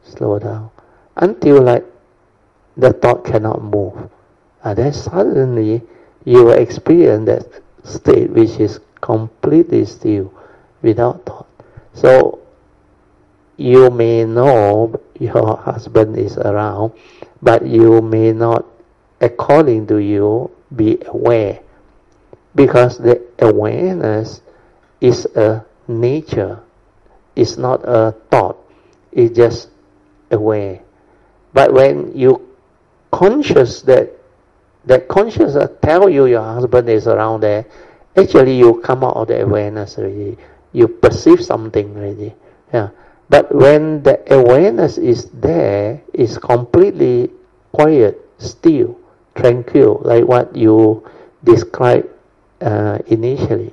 Speaker 1: until like the thought cannot move. Then suddenly you will experience that state which is completely still, without thought. So you may know your husband is around, but you may not, according to you, be aware. Because the awareness is a nature, it's not a thought, it's just aware. But when you conscious that consciousness tell you your husband is around there, actually you come out of the awareness already. You perceive something already. But when the awareness is there, it's completely quiet, still, tranquil, like what you described initially.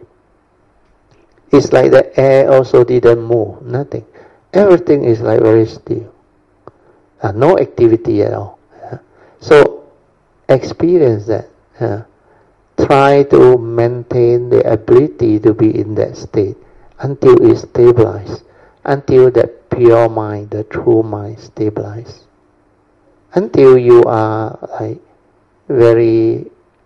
Speaker 1: It's like the air also didn't move, nothing. Everything is like very still. No activity at all. So experience that. Try to maintain the ability to be in that state until it's stabilized, until that pure mind, the true mind stabilized, until you are like very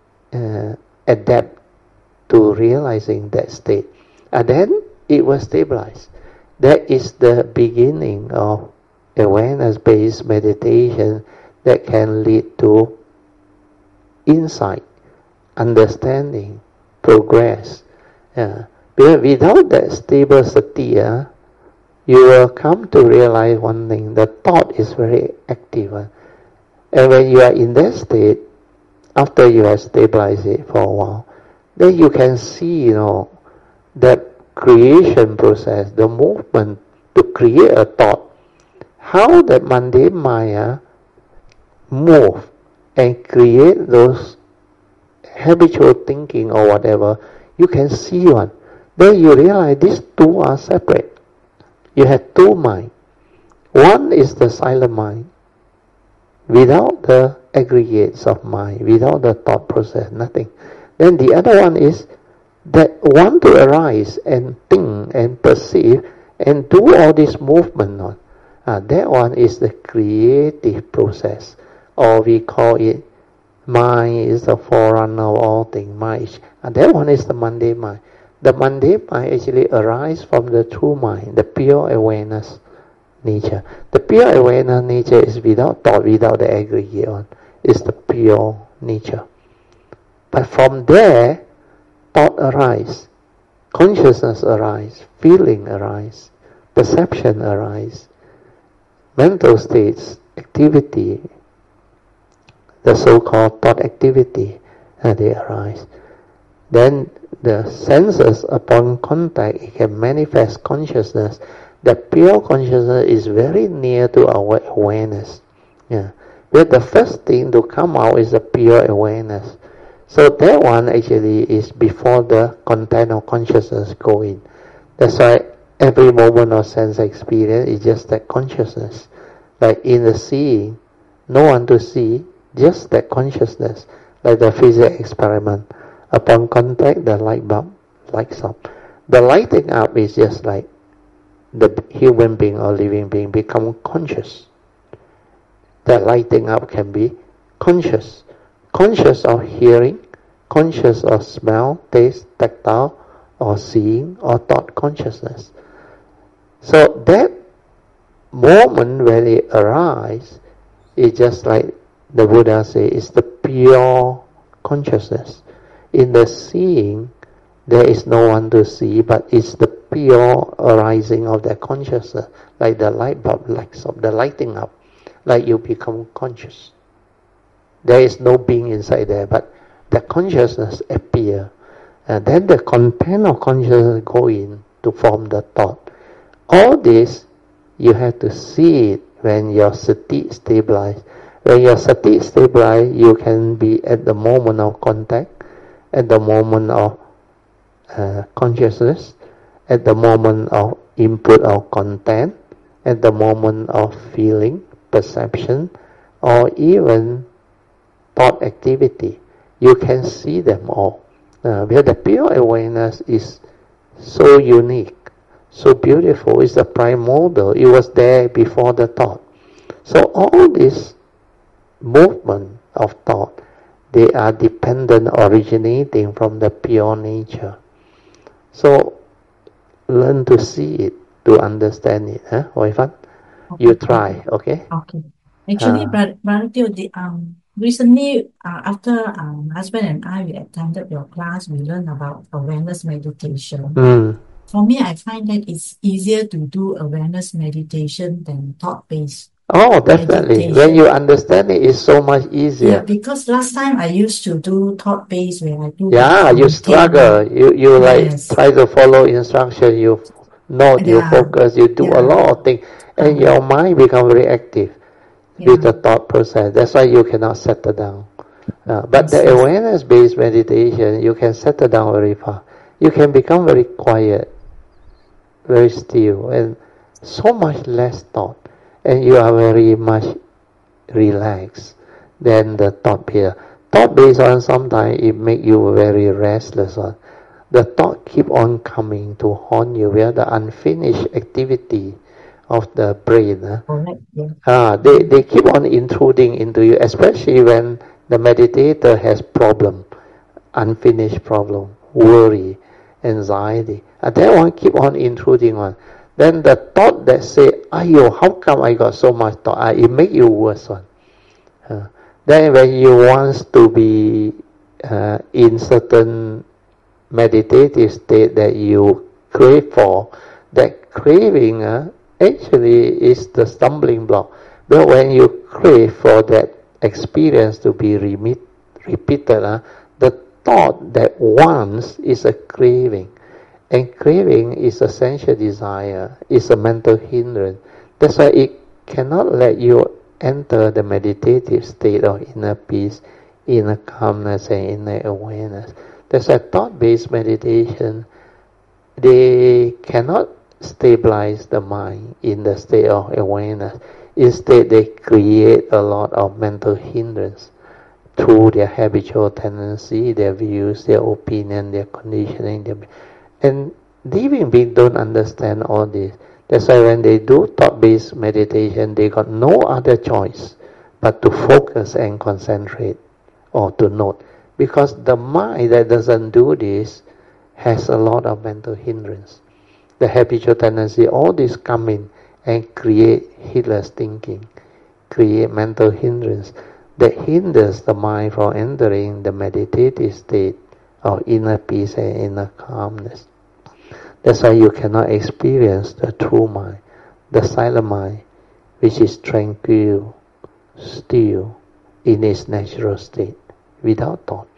Speaker 1: adept to realizing that state. And then it will stabilize. That is the beginning of awareness-based meditation that can lead to insight, understanding, progress. Because without that stable sati, you will come to realize one thing: the thought is very active. And when you are in that state, after you have stabilized it for a while, then you can see, that creation process, the movement to create a thought, how the mundane mind move and create those habitual thinking or whatever. You can see one. Then you realize these two are separate. You have two minds. One is the silent mind, without the aggregates of mind, without the thought process, nothing. Then the other one is that want to arise and think and perceive and do all this movement. That one is the creative process, or we call it mind is the forerunner of all things. Mind. That one is the mundane mind. The mundane mind actually arises from the true mind, the pure awareness nature. The pure awareness nature is without thought, without the aggregate one. It's the pure nature. But from there, thought arise, consciousness arise, feeling arise, perception arise, mental states, activity, the so-called thought activity, they arise. Then the senses, upon contact, it can manifest consciousness. The pure consciousness is very near to our awareness. But the first thing to come out is the pure awareness. So that one actually is before the content of consciousness go in. That's why every moment of sense experience is just that consciousness. Like in the seeing, no one to see, just that consciousness. Like the physics experiment. Upon contact, the light bulb lights up. The lighting up is just like the human being or living being become conscious. That lighting up can be conscious. Conscious of hearing, conscious of smell, taste, tactile, or seeing, or thought consciousness. So that moment when it arises, is just like the Buddha says, is the pure consciousness. In the seeing, there is no one to see, but it's the pure arising of that consciousness, like the light bulb lights up, the lighting up, like you become conscious. There is no being inside there, but the consciousness appear. And then the content of consciousness go in to form the thought. All this, you have to see it when your sati stabilized. When your sati stabilized, you can be at the moment of contact, at the moment of consciousness, at the moment of input of content, at the moment of feeling, perception, or even thought activity. You can see them all. Because the pure awareness is so unique, so beautiful. It's the primordial. It was there before the thought. So all this movement of thought, they are dependent, originating from the pure nature. So learn to see it, to understand it. Hoi Fan? Okay. You try, okay?
Speaker 3: Okay. Actually, Brother Teo, recently, after husband and I, we attended your class, we learned about awareness meditation. For me, I find that it's easier to do awareness meditation than thought-based.
Speaker 1: Oh, definitely. Meditation. When you understand it, it's so much easier.
Speaker 3: Yeah, because last time I used to do thought-based when I do.
Speaker 1: Yeah, you struggle. You yes. Try to follow instruction. You note, you focus, you do a lot of things, and your mind becomes very active with the thought process. That's why you cannot settle down. But the awareness-based meditation, you can settle down very fast. You can become very quiet, very still, and so much less thought. And you are very much relaxed than the thought here. Thought based on sometimes it make you very restless. The thought keep on coming to haunt you. Where the unfinished activity of the brain. They keep on intruding into you, especially when the meditator has problem, unfinished problem, worry, anxiety. And that one keep on intruding on. Then the thought that say, "Ayo, how come I got so much thought?" It make you worse one. Then when you want to be in certain meditative state that you crave for, that craving actually is the stumbling block. But when you crave for that experience to be repeated, the thought that wants is a craving. And craving is a sensual desire, is a mental hindrance. That's why it cannot let you enter the meditative state of inner peace, inner calmness, and inner awareness. That's why thought-based meditation, they cannot stabilize the mind in the state of awareness. Instead, they create a lot of mental hindrance through their habitual tendency, their views, their opinion, their conditioning. And living beings don't understand all this. That's why when they do thought-based meditation, they got no other choice but to focus and concentrate or to note. Because the mind that doesn't do this has a lot of mental hindrance. The habitual tendency, all this come in and create heedless thinking, create mental hindrance that hinders the mind from entering the meditative state of inner peace and inner calmness. That's why you cannot experience the true mind, the silent mind, which is tranquil, still, in its natural state, without thought.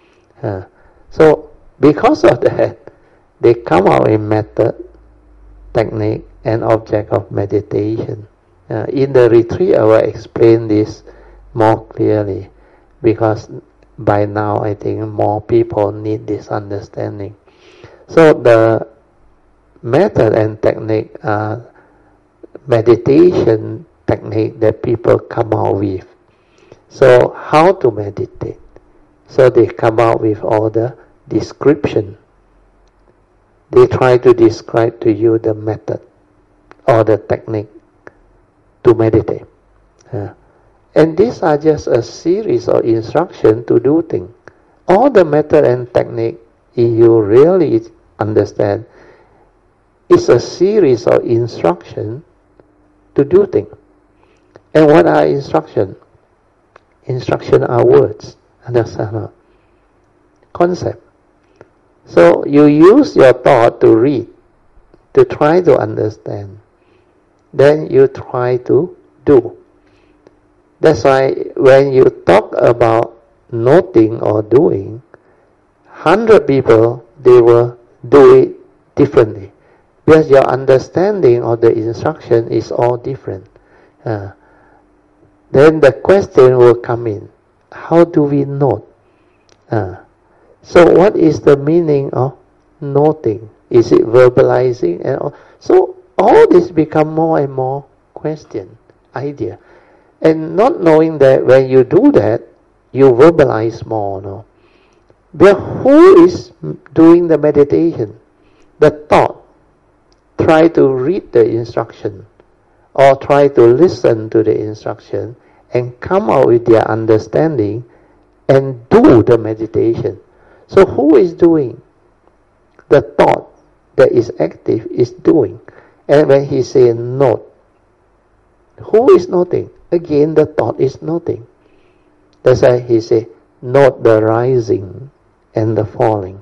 Speaker 1: So, because of that, they come out in method, technique, and object of meditation. In the retreat, I will explain this more clearly, because by now I think more people need this understanding. So the method and technique are meditation technique that people come out with. So how to meditate? So they come out with all the description. They try to describe to you the method or the technique to meditate. And these are just a series of instructions to do things. All the method and technique, if you really understand, is a series of instructions to do things. And what are instructions? Instruction are words. Understand or not? Concept. So you use your thought to read, to try to understand. Then you try to do. That's why when you talk about noting or doing, 100 people, they will do it differently. Because your understanding of the instruction is all different. Then the question will come in. How do we note? So what is the meaning of noting? Is it verbalizing? So all this become more and more question, idea. And not knowing that when you do that, you verbalize more. No? But who is doing the meditation? The thought. Try to read the instruction or try to listen to the instruction and come out with their understanding and do the meditation. So who is doing? The thought that is active is doing. And when he says note, who is noting? Again, the thought is noting. That's why he says, note the rising and the falling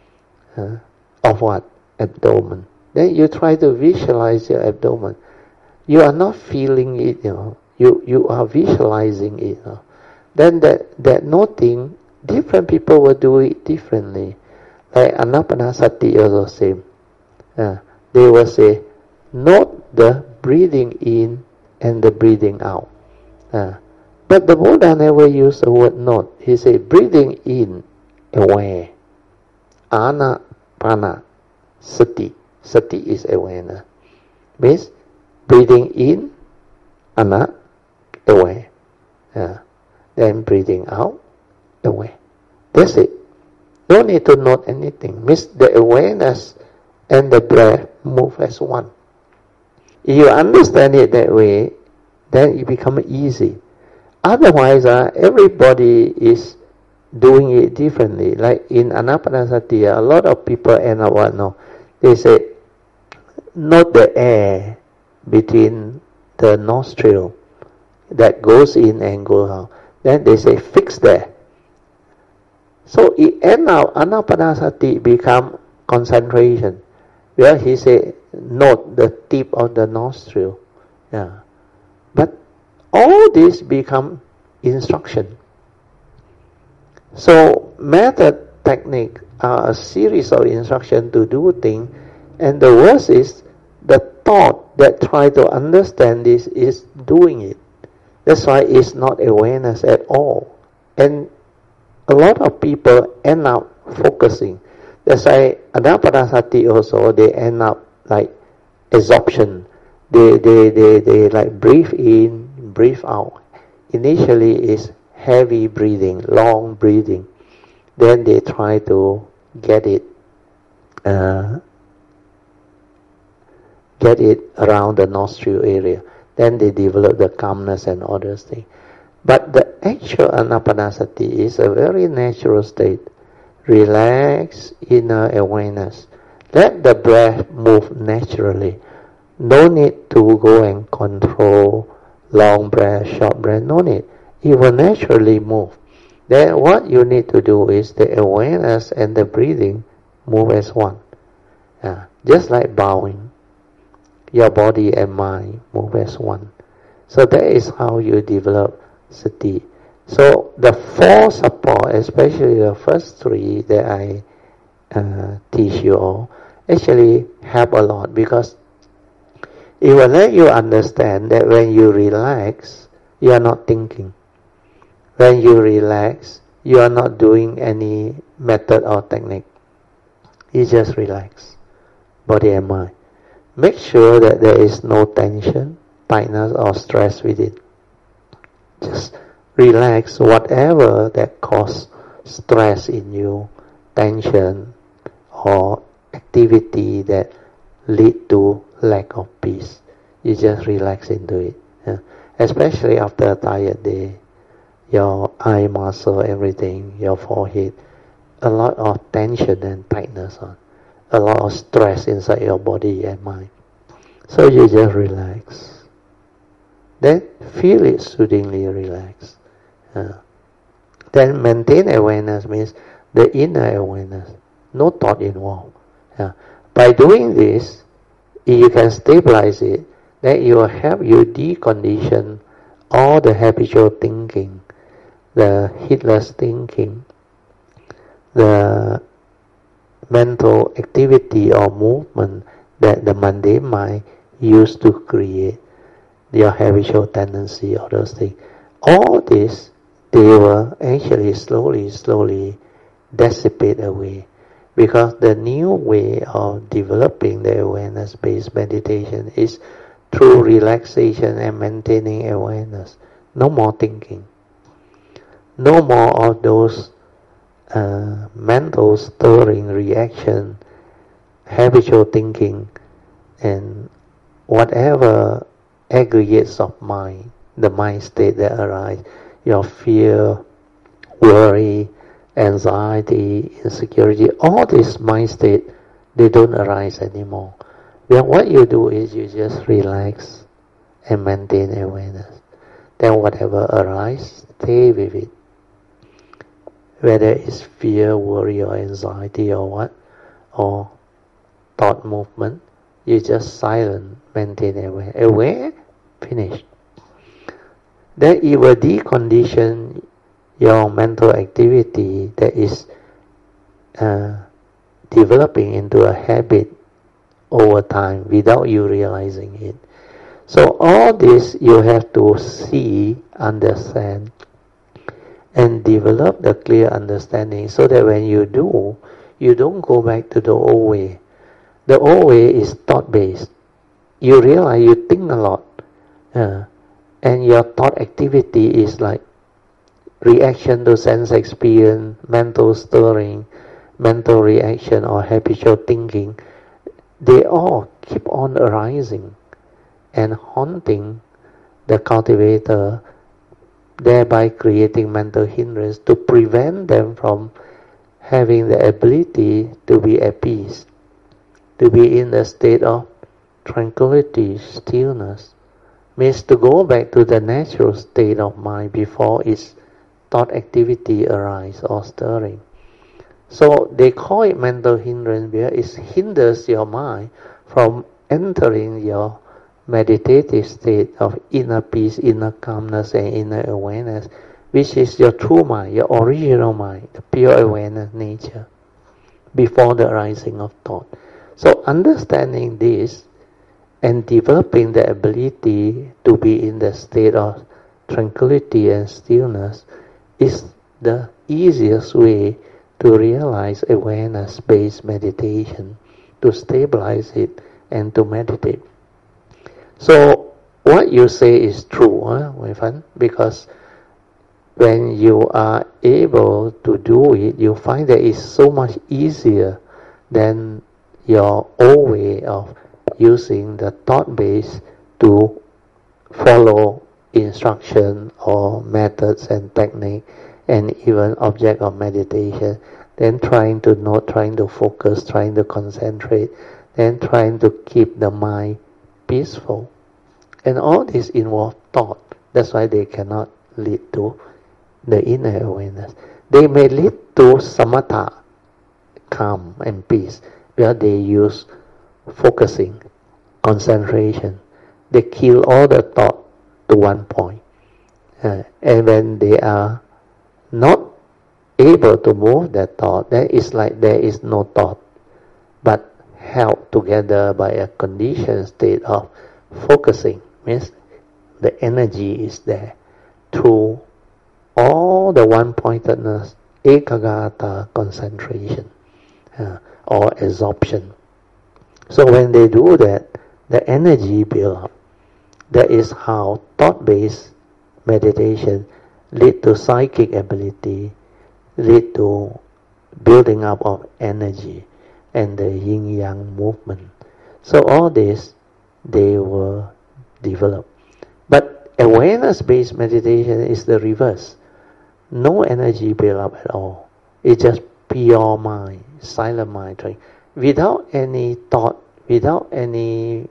Speaker 1: of what? Abdomen. Then you try to visualize your abdomen. You are not feeling it, You are visualizing it. Then that noting, different people will do it differently. Like Anapanasati also same. They will say, note the breathing in and the breathing out. But the Buddha never used the word note. He said, breathing in, aware. Anapana, sati. Sati is awareness. Means breathing in, ana, aware. Then breathing out, aware. That's it. No need to note anything. Means the awareness and the breath move as one. If you understand it that way, then it becomes easy. Otherwise, everybody is doing it differently. Like in Anapanasati, a lot of people end up what? No, they say, note the air between the nostril that goes in and goes out. Then they say, fix there. So it end up, Anapanasati become concentration. Where he say, note the tip of the nostril. But all this become instruction. So method, technique are a series of instruction to do things, and the worst is the thought that try to understand this is doing it. That's why it's not awareness at all. And a lot of people end up focusing. That's why Anapanasati also, they end up like absorption. They like breathe in, breathe out. Initially is heavy breathing, long breathing. Then they try to get it around the nostril area. Then they develop the calmness and all those things. But the actual Anapanasati is a very natural state. Relax inner awareness. Let the breath move naturally. No need to go and control long breath, short breath. No need. It will naturally move. Then what you need to do is the awareness and the breathing move as one. Just like bowing. Your body and mind move as one. So that is how you develop sati. So the four support, especially the first three that I teach you all, actually help a lot, because it will let you understand that when you relax, you are not thinking. When you relax, you are not doing any method or technique. You just relax, body and mind. Make sure that there is no tension, tightness or stress with it. Just relax whatever that cause stress in you, tension or activity that lead to lack of peace. You just relax into it. Especially after a tired day, your eye muscle, everything, your forehead, a lot of tension and tightness on. A lot of stress inside your body and mind. So you just relax. Then feel it soothingly relax. Then maintain awareness means the inner awareness, no thought involved. By doing this, if you can stabilize it, then it will help you decondition all the habitual thinking, the heedless thinking, the mental activity or movement that the mundane mind used to create, your habitual tendency, all those things. All this, they will actually slowly dissipate away, because the new way of developing the awareness-based meditation is through relaxation and maintaining awareness. No more thinking. No more of those mental stirring reaction, habitual thinking, and whatever aggregates of mind, the mind state that arise, your fear, worry, anxiety, insecurity, all this mind state, they don't arise anymore. Then what you do is you just relax and maintain awareness. Then whatever arises, stay with it. Whether it's fear, worry, or anxiety, or what, or thought movement, you just silent, maintain aware. Aware, finish. Then it will decondition your mental activity that is developing into a habit over time without you realizing it. So all this you have to see, understand, and develop the clear understanding, so that when you do, you don't go back to the old way. The old way is thought-based. You realize you think a lot, and your thought activity is like reaction to sense experience, mental stirring, mental reaction, or habitual thinking. They all keep on arising and haunting the cultivator, thereby creating mental hindrance to prevent them from having the ability to be at peace, to be in a state of tranquility, stillness. Means to go back to the natural state of mind before its thought activity arise or stirring. So they call it mental hindrance because it hinders your mind from entering your meditative state of inner peace, inner calmness, and inner awareness, which is your true mind, your original mind, the pure awareness nature, before the arising of thought. So understanding this and developing the ability to be in the state of tranquility and stillness is the easiest way to realize awareness-based meditation, to stabilize it and to meditate. So what you say is true, Wei Fan, because when you are able to do it, you find that it's so much easier than your old way of using the thought base to follow instruction or methods and technique and even object of meditation, then trying to note, trying to focus, trying to concentrate, then trying to keep the mind peaceful. And all this involve thought. That's why they cannot lead to the inner awareness. They may lead to samatha, calm and peace, where they use focusing, concentration. They kill all the thought to one point. And when they are not able to move that thought, then it's like there is no thought, but held together by a conditioned state of focusing. Means the energy is there through all the one-pointedness, ekagata, concentration, or absorption. So when they do that, the energy builds up. That is how thought-based meditation lead to psychic ability, lead to building up of energy and the yin-yang movement. So all this, they will develop. But awareness-based meditation is the reverse. No energy build up at all. It's just pure mind, silent mind, without any thought, without any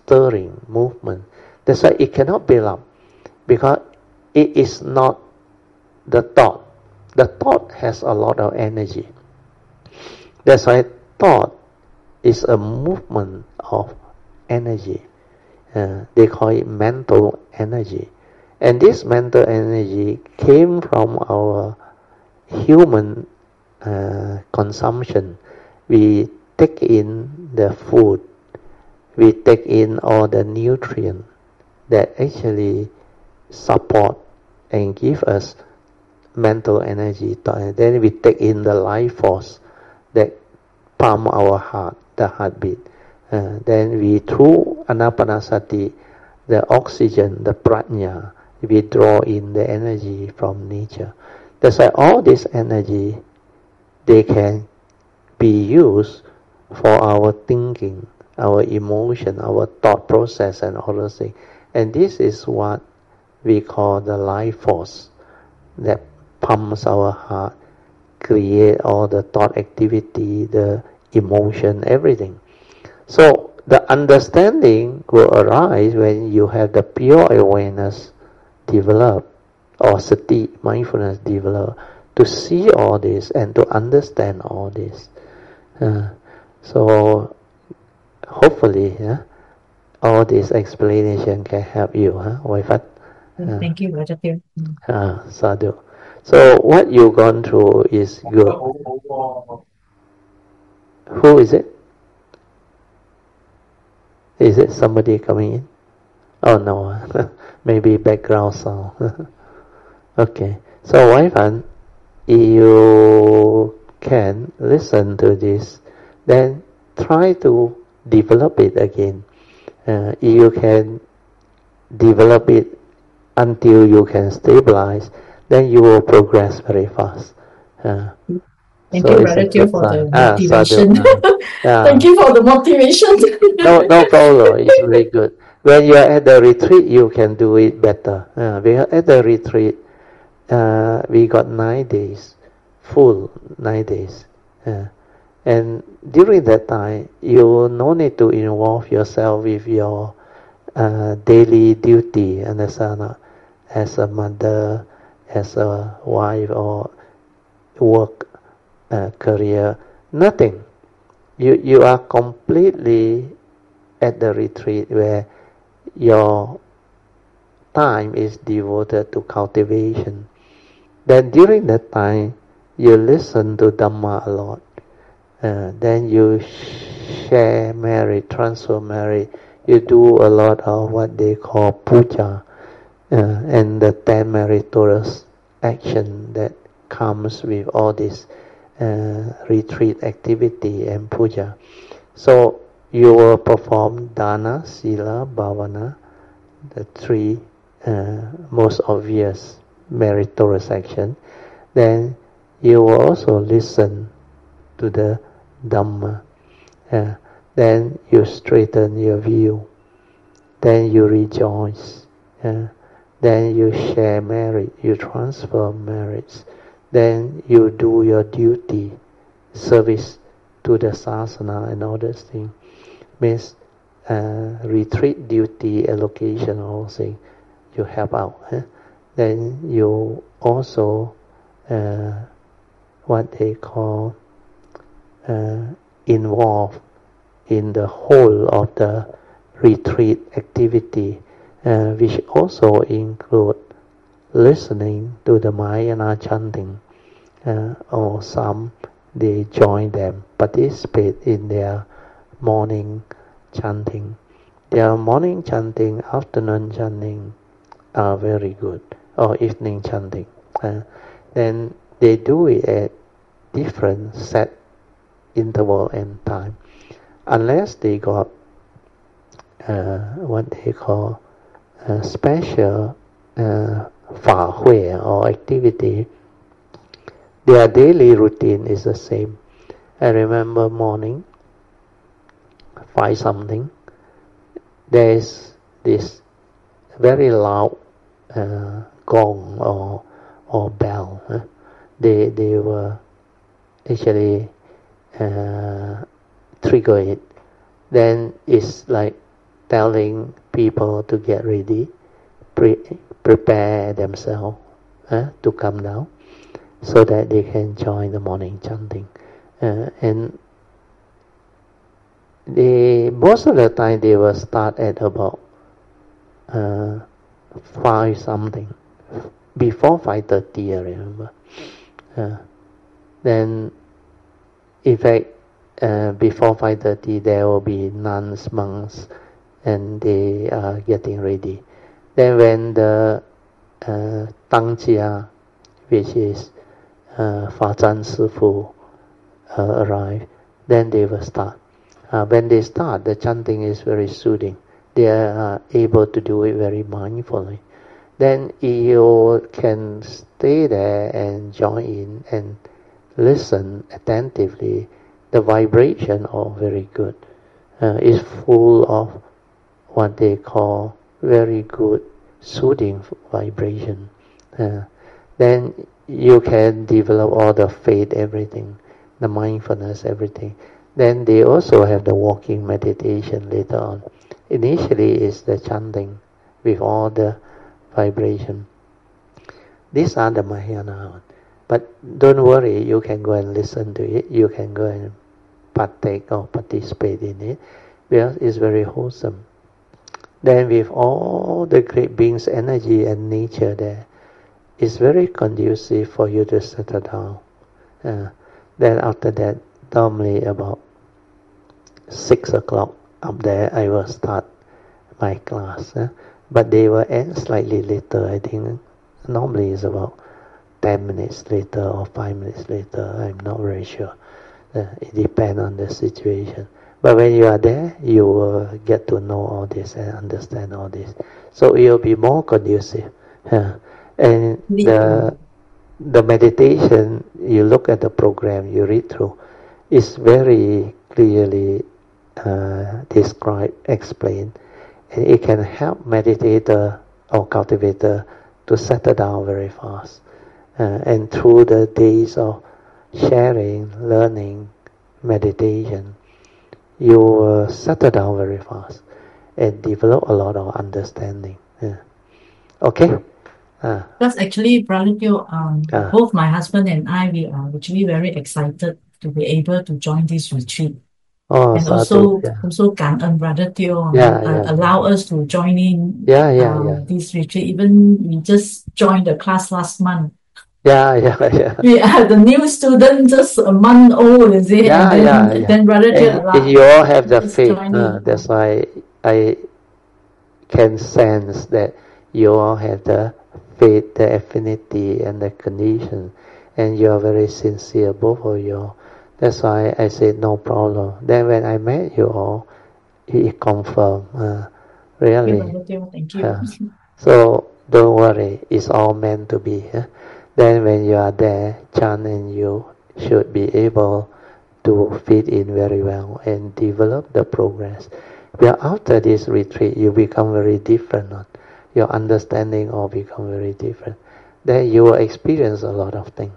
Speaker 1: stirring movement. That's why it cannot build up, because it is not the thought. The thought has a lot of energy. That's why thought is a movement of energy. They call it mental energy. And this mental energy came from our human consumption. We take in the food, we take in all the nutrients that actually support and give us mental energy. Then we take in the life force that pump our heart, the heartbeat. Then we, through anapanasati, the oxygen, the prajna, we draw in the energy from nature. That's why all this energy, they can be used for our thinking, our emotion, our thought process, and all those things. And this is what we call the life force that pumps our heart, create all the thought activity, the emotion, everything. So the understanding will arise when you have the pure awareness develop, or sati, mindfulness develop, to see all this and to understand all this. So hopefully all this explanation can help you, Wai Fat.
Speaker 3: Thank you, Brother Teoh.
Speaker 1: Sadhu. So what you've gone through is good. Who is it? Is it somebody coming in? Oh no, maybe background sound. Okay, so Wai Fan, you can listen to this, then try to develop it again. You can develop it until you can stabilize, then you will progress very fast.
Speaker 3: Thank you, Brother Teoh, for the motivation. Thank you for the motivation.
Speaker 1: No problem. It's very good. When you are at the retreat, you can do it better. Because at the retreat, we got 9 days, full 9 days. And during that time, you no need to involve yourself with your daily duty, understand? As a mother, as a wife, or work, career, nothing. You are completely at the retreat where your time is devoted to cultivation. Then during that time, you listen to Dhamma a lot. Then you share merit, transfer merit. You do a lot of what they call puja, and the 10 meritorious action that comes with all this retreat activity and puja. So you will perform dana, sila, bhavana, the 3 most obvious meritorious action. Then you will also listen to the Dhamma. Then you straighten your view. Then you rejoice. Then you share merit. You transfer merits. Then you do your duty, service to the sasana and all those things. Means retreat duty, allocation, all things. You help out. Then you also what they call involved in the whole of the retreat activity, which also include listening to the Mahayana chanting, or some they join them, participate in their morning chanting. Their morning chanting, afternoon chanting are very good, or evening chanting. Then they do it at different set interval and time, unless they got what they call special Fa Hui or activity. Their daily routine is the same. I remember morning 5 something, there is this very loud gong or bell. They were actually trigger it. Then it's like telling people to get ready, prepare themselves, to come down so that they can join the morning chanting. And most of the time they will start at about 5 something, before 5:30 I remember. Then in fact before 5:30 there will be nuns, monks, and they are getting ready. Then when the Tangjia, which is Fa Zhan Sifu, arrive, then they will start. When they start, the chanting is very soothing. They are able to do it very mindfully. Then you can stay there and join in and listen attentively. The vibration are very good. Is full of what they call very good soothing vibration. Then you can develop all the faith, everything, the mindfulness, everything. Then they also have the walking meditation later on. Initially is the chanting with all the vibration. These are the Mahayana. But don't worry, you can go and listen to it. You can go and partake or participate in it, because it's very wholesome. Then with all the great beings' energy and nature there, it's very conducive for you to settle down. Then after that, normally about 6 o'clock up there, I will start my class. But they will end slightly later, I think. Normally it's about 10 minutes later or 5 minutes later. I'm not very sure. It depends on the situation. But when you are there, you will get to know all this and understand all this. So it will be more conducive. And the meditation, you look at the program, you read through, it's very clearly described, explained. And it can help meditator or cultivator to settle down very fast. And through the days of sharing, learning, meditation, you will settle down very fast and develop a lot of understanding. Okay?
Speaker 3: That's actually, Brother Teo, both my husband and I, we are actually very excited to be able to join this retreat. And also感恩Brother Teo allow us to join in this retreat. Even we just joined the class last month. We are the new student, just a month old, is it? Then Brother Teo allowed.
Speaker 1: You all have the faith. That's why I can sense that you all have the faith, the affinity, and the condition, and you are very sincere, both of you. That's why I said no problem. Then when I met you all, it confirmed. Really.
Speaker 3: Thank you.
Speaker 1: So don't worry, it's all meant to be. Then when you are there, Chan and you should be able to fit in very well and develop the progress. But after this retreat, you become very different. Your understanding all become very different. Then you will experience a lot of things.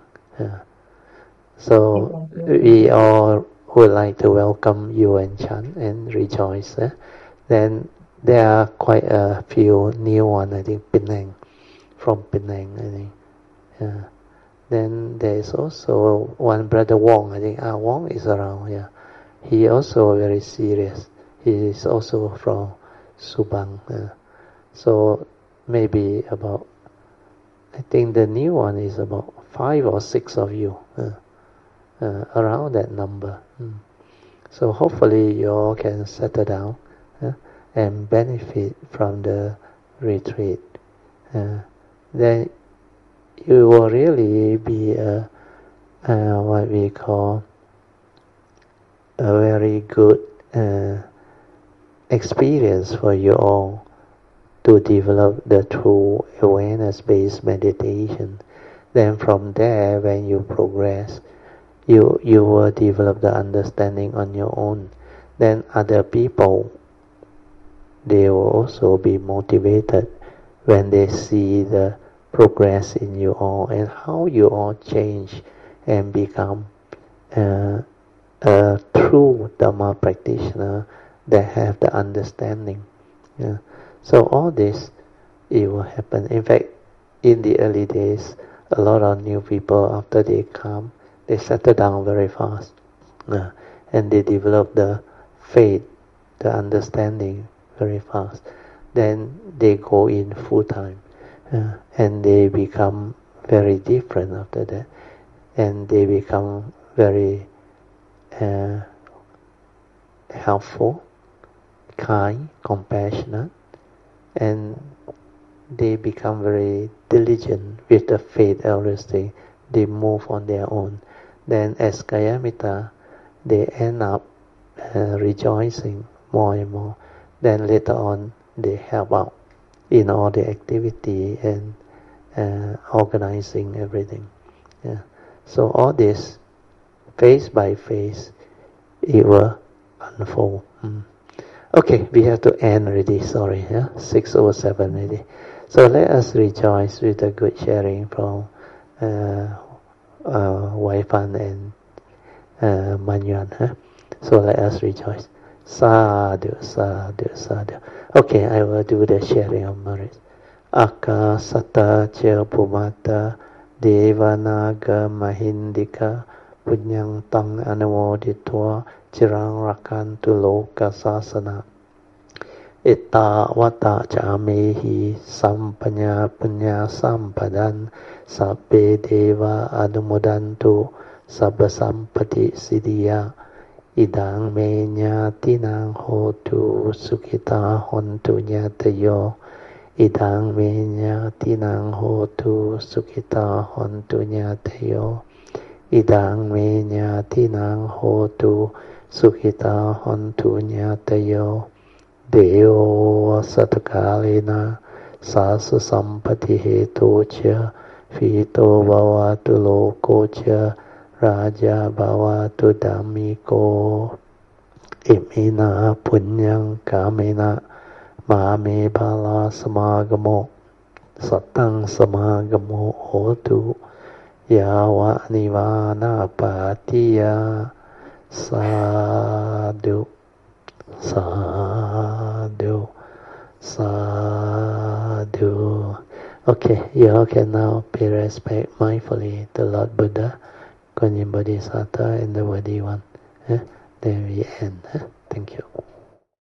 Speaker 1: So we all would like to welcome you and Chan and rejoice. Then there are quite a few new ones, I think, from Penang, I think. Then there is also one Brother Wong, I think. Wong is around, He also very serious. He is also from Subang. So maybe about, I think the new one is about 5 or 6 of you. Around that number. So hopefully you all can settle down and benefit from the retreat. Then you will really be what we call a very good experience for you all to develop the true awareness-based meditation. Then from there, when you progress, you will develop the understanding on your own. Then other people, they will also be motivated when they see the progress in you all and how you all change and become a true Dhamma practitioner that have the understanding. So all this, it will happen. In fact, in the early days, a lot of new people, after they come, they settle down very fast. And they develop the faith, the understanding very fast. Then they go in full time. And they become very different after that. And they become very helpful, kind, compassionate, and they become very diligent with the faith, everything. They move on their own. Then as Kayamita, they end up rejoicing more and more. Then later on, they help out in all the activity and organizing everything. Yeah. So all this, phase by phase, it will unfold. Okay, we have to end already, sorry, 6:07 already. So let us rejoice with the good sharing from Wai Fan and Manyuan. So let us rejoice. Sadhu, sadhu, sadhu. Okay, I will do the sharing of merit. Akasata cha Bhumata Devanaga Mahindika Punyang Tang Anumoditwa Chirang Rakantu Loka Sasana Ita Vata Chamehi Sampanya Punya Sampadan Sabbe Deva Anumodantu Sabba Sampati Siddhya Idang Me Nyatinang Hotu Sukhita Hontu Nyatayo Idang Me Nyatinang Hotu Sukhita Hontu Nyatayo Idang Me Nyatinang Hotu Sukhita Hontu Nyatayo Deo Satakalena Sasa Sampati Hetocha Fito Bhavatu Lokocha Raja Bhavatu Dhammiko Imina Punyang Kamena Mame Bala Samagamo Satang Samagamo Hotu Yawa Nivana Patiya Sadhu Sadhu Sadhu. Okay, you all can now pay respect mindfully to Lord Buddha, Kuan Yin Bodhisattva, and the Worthy One. Then we end. Thank you.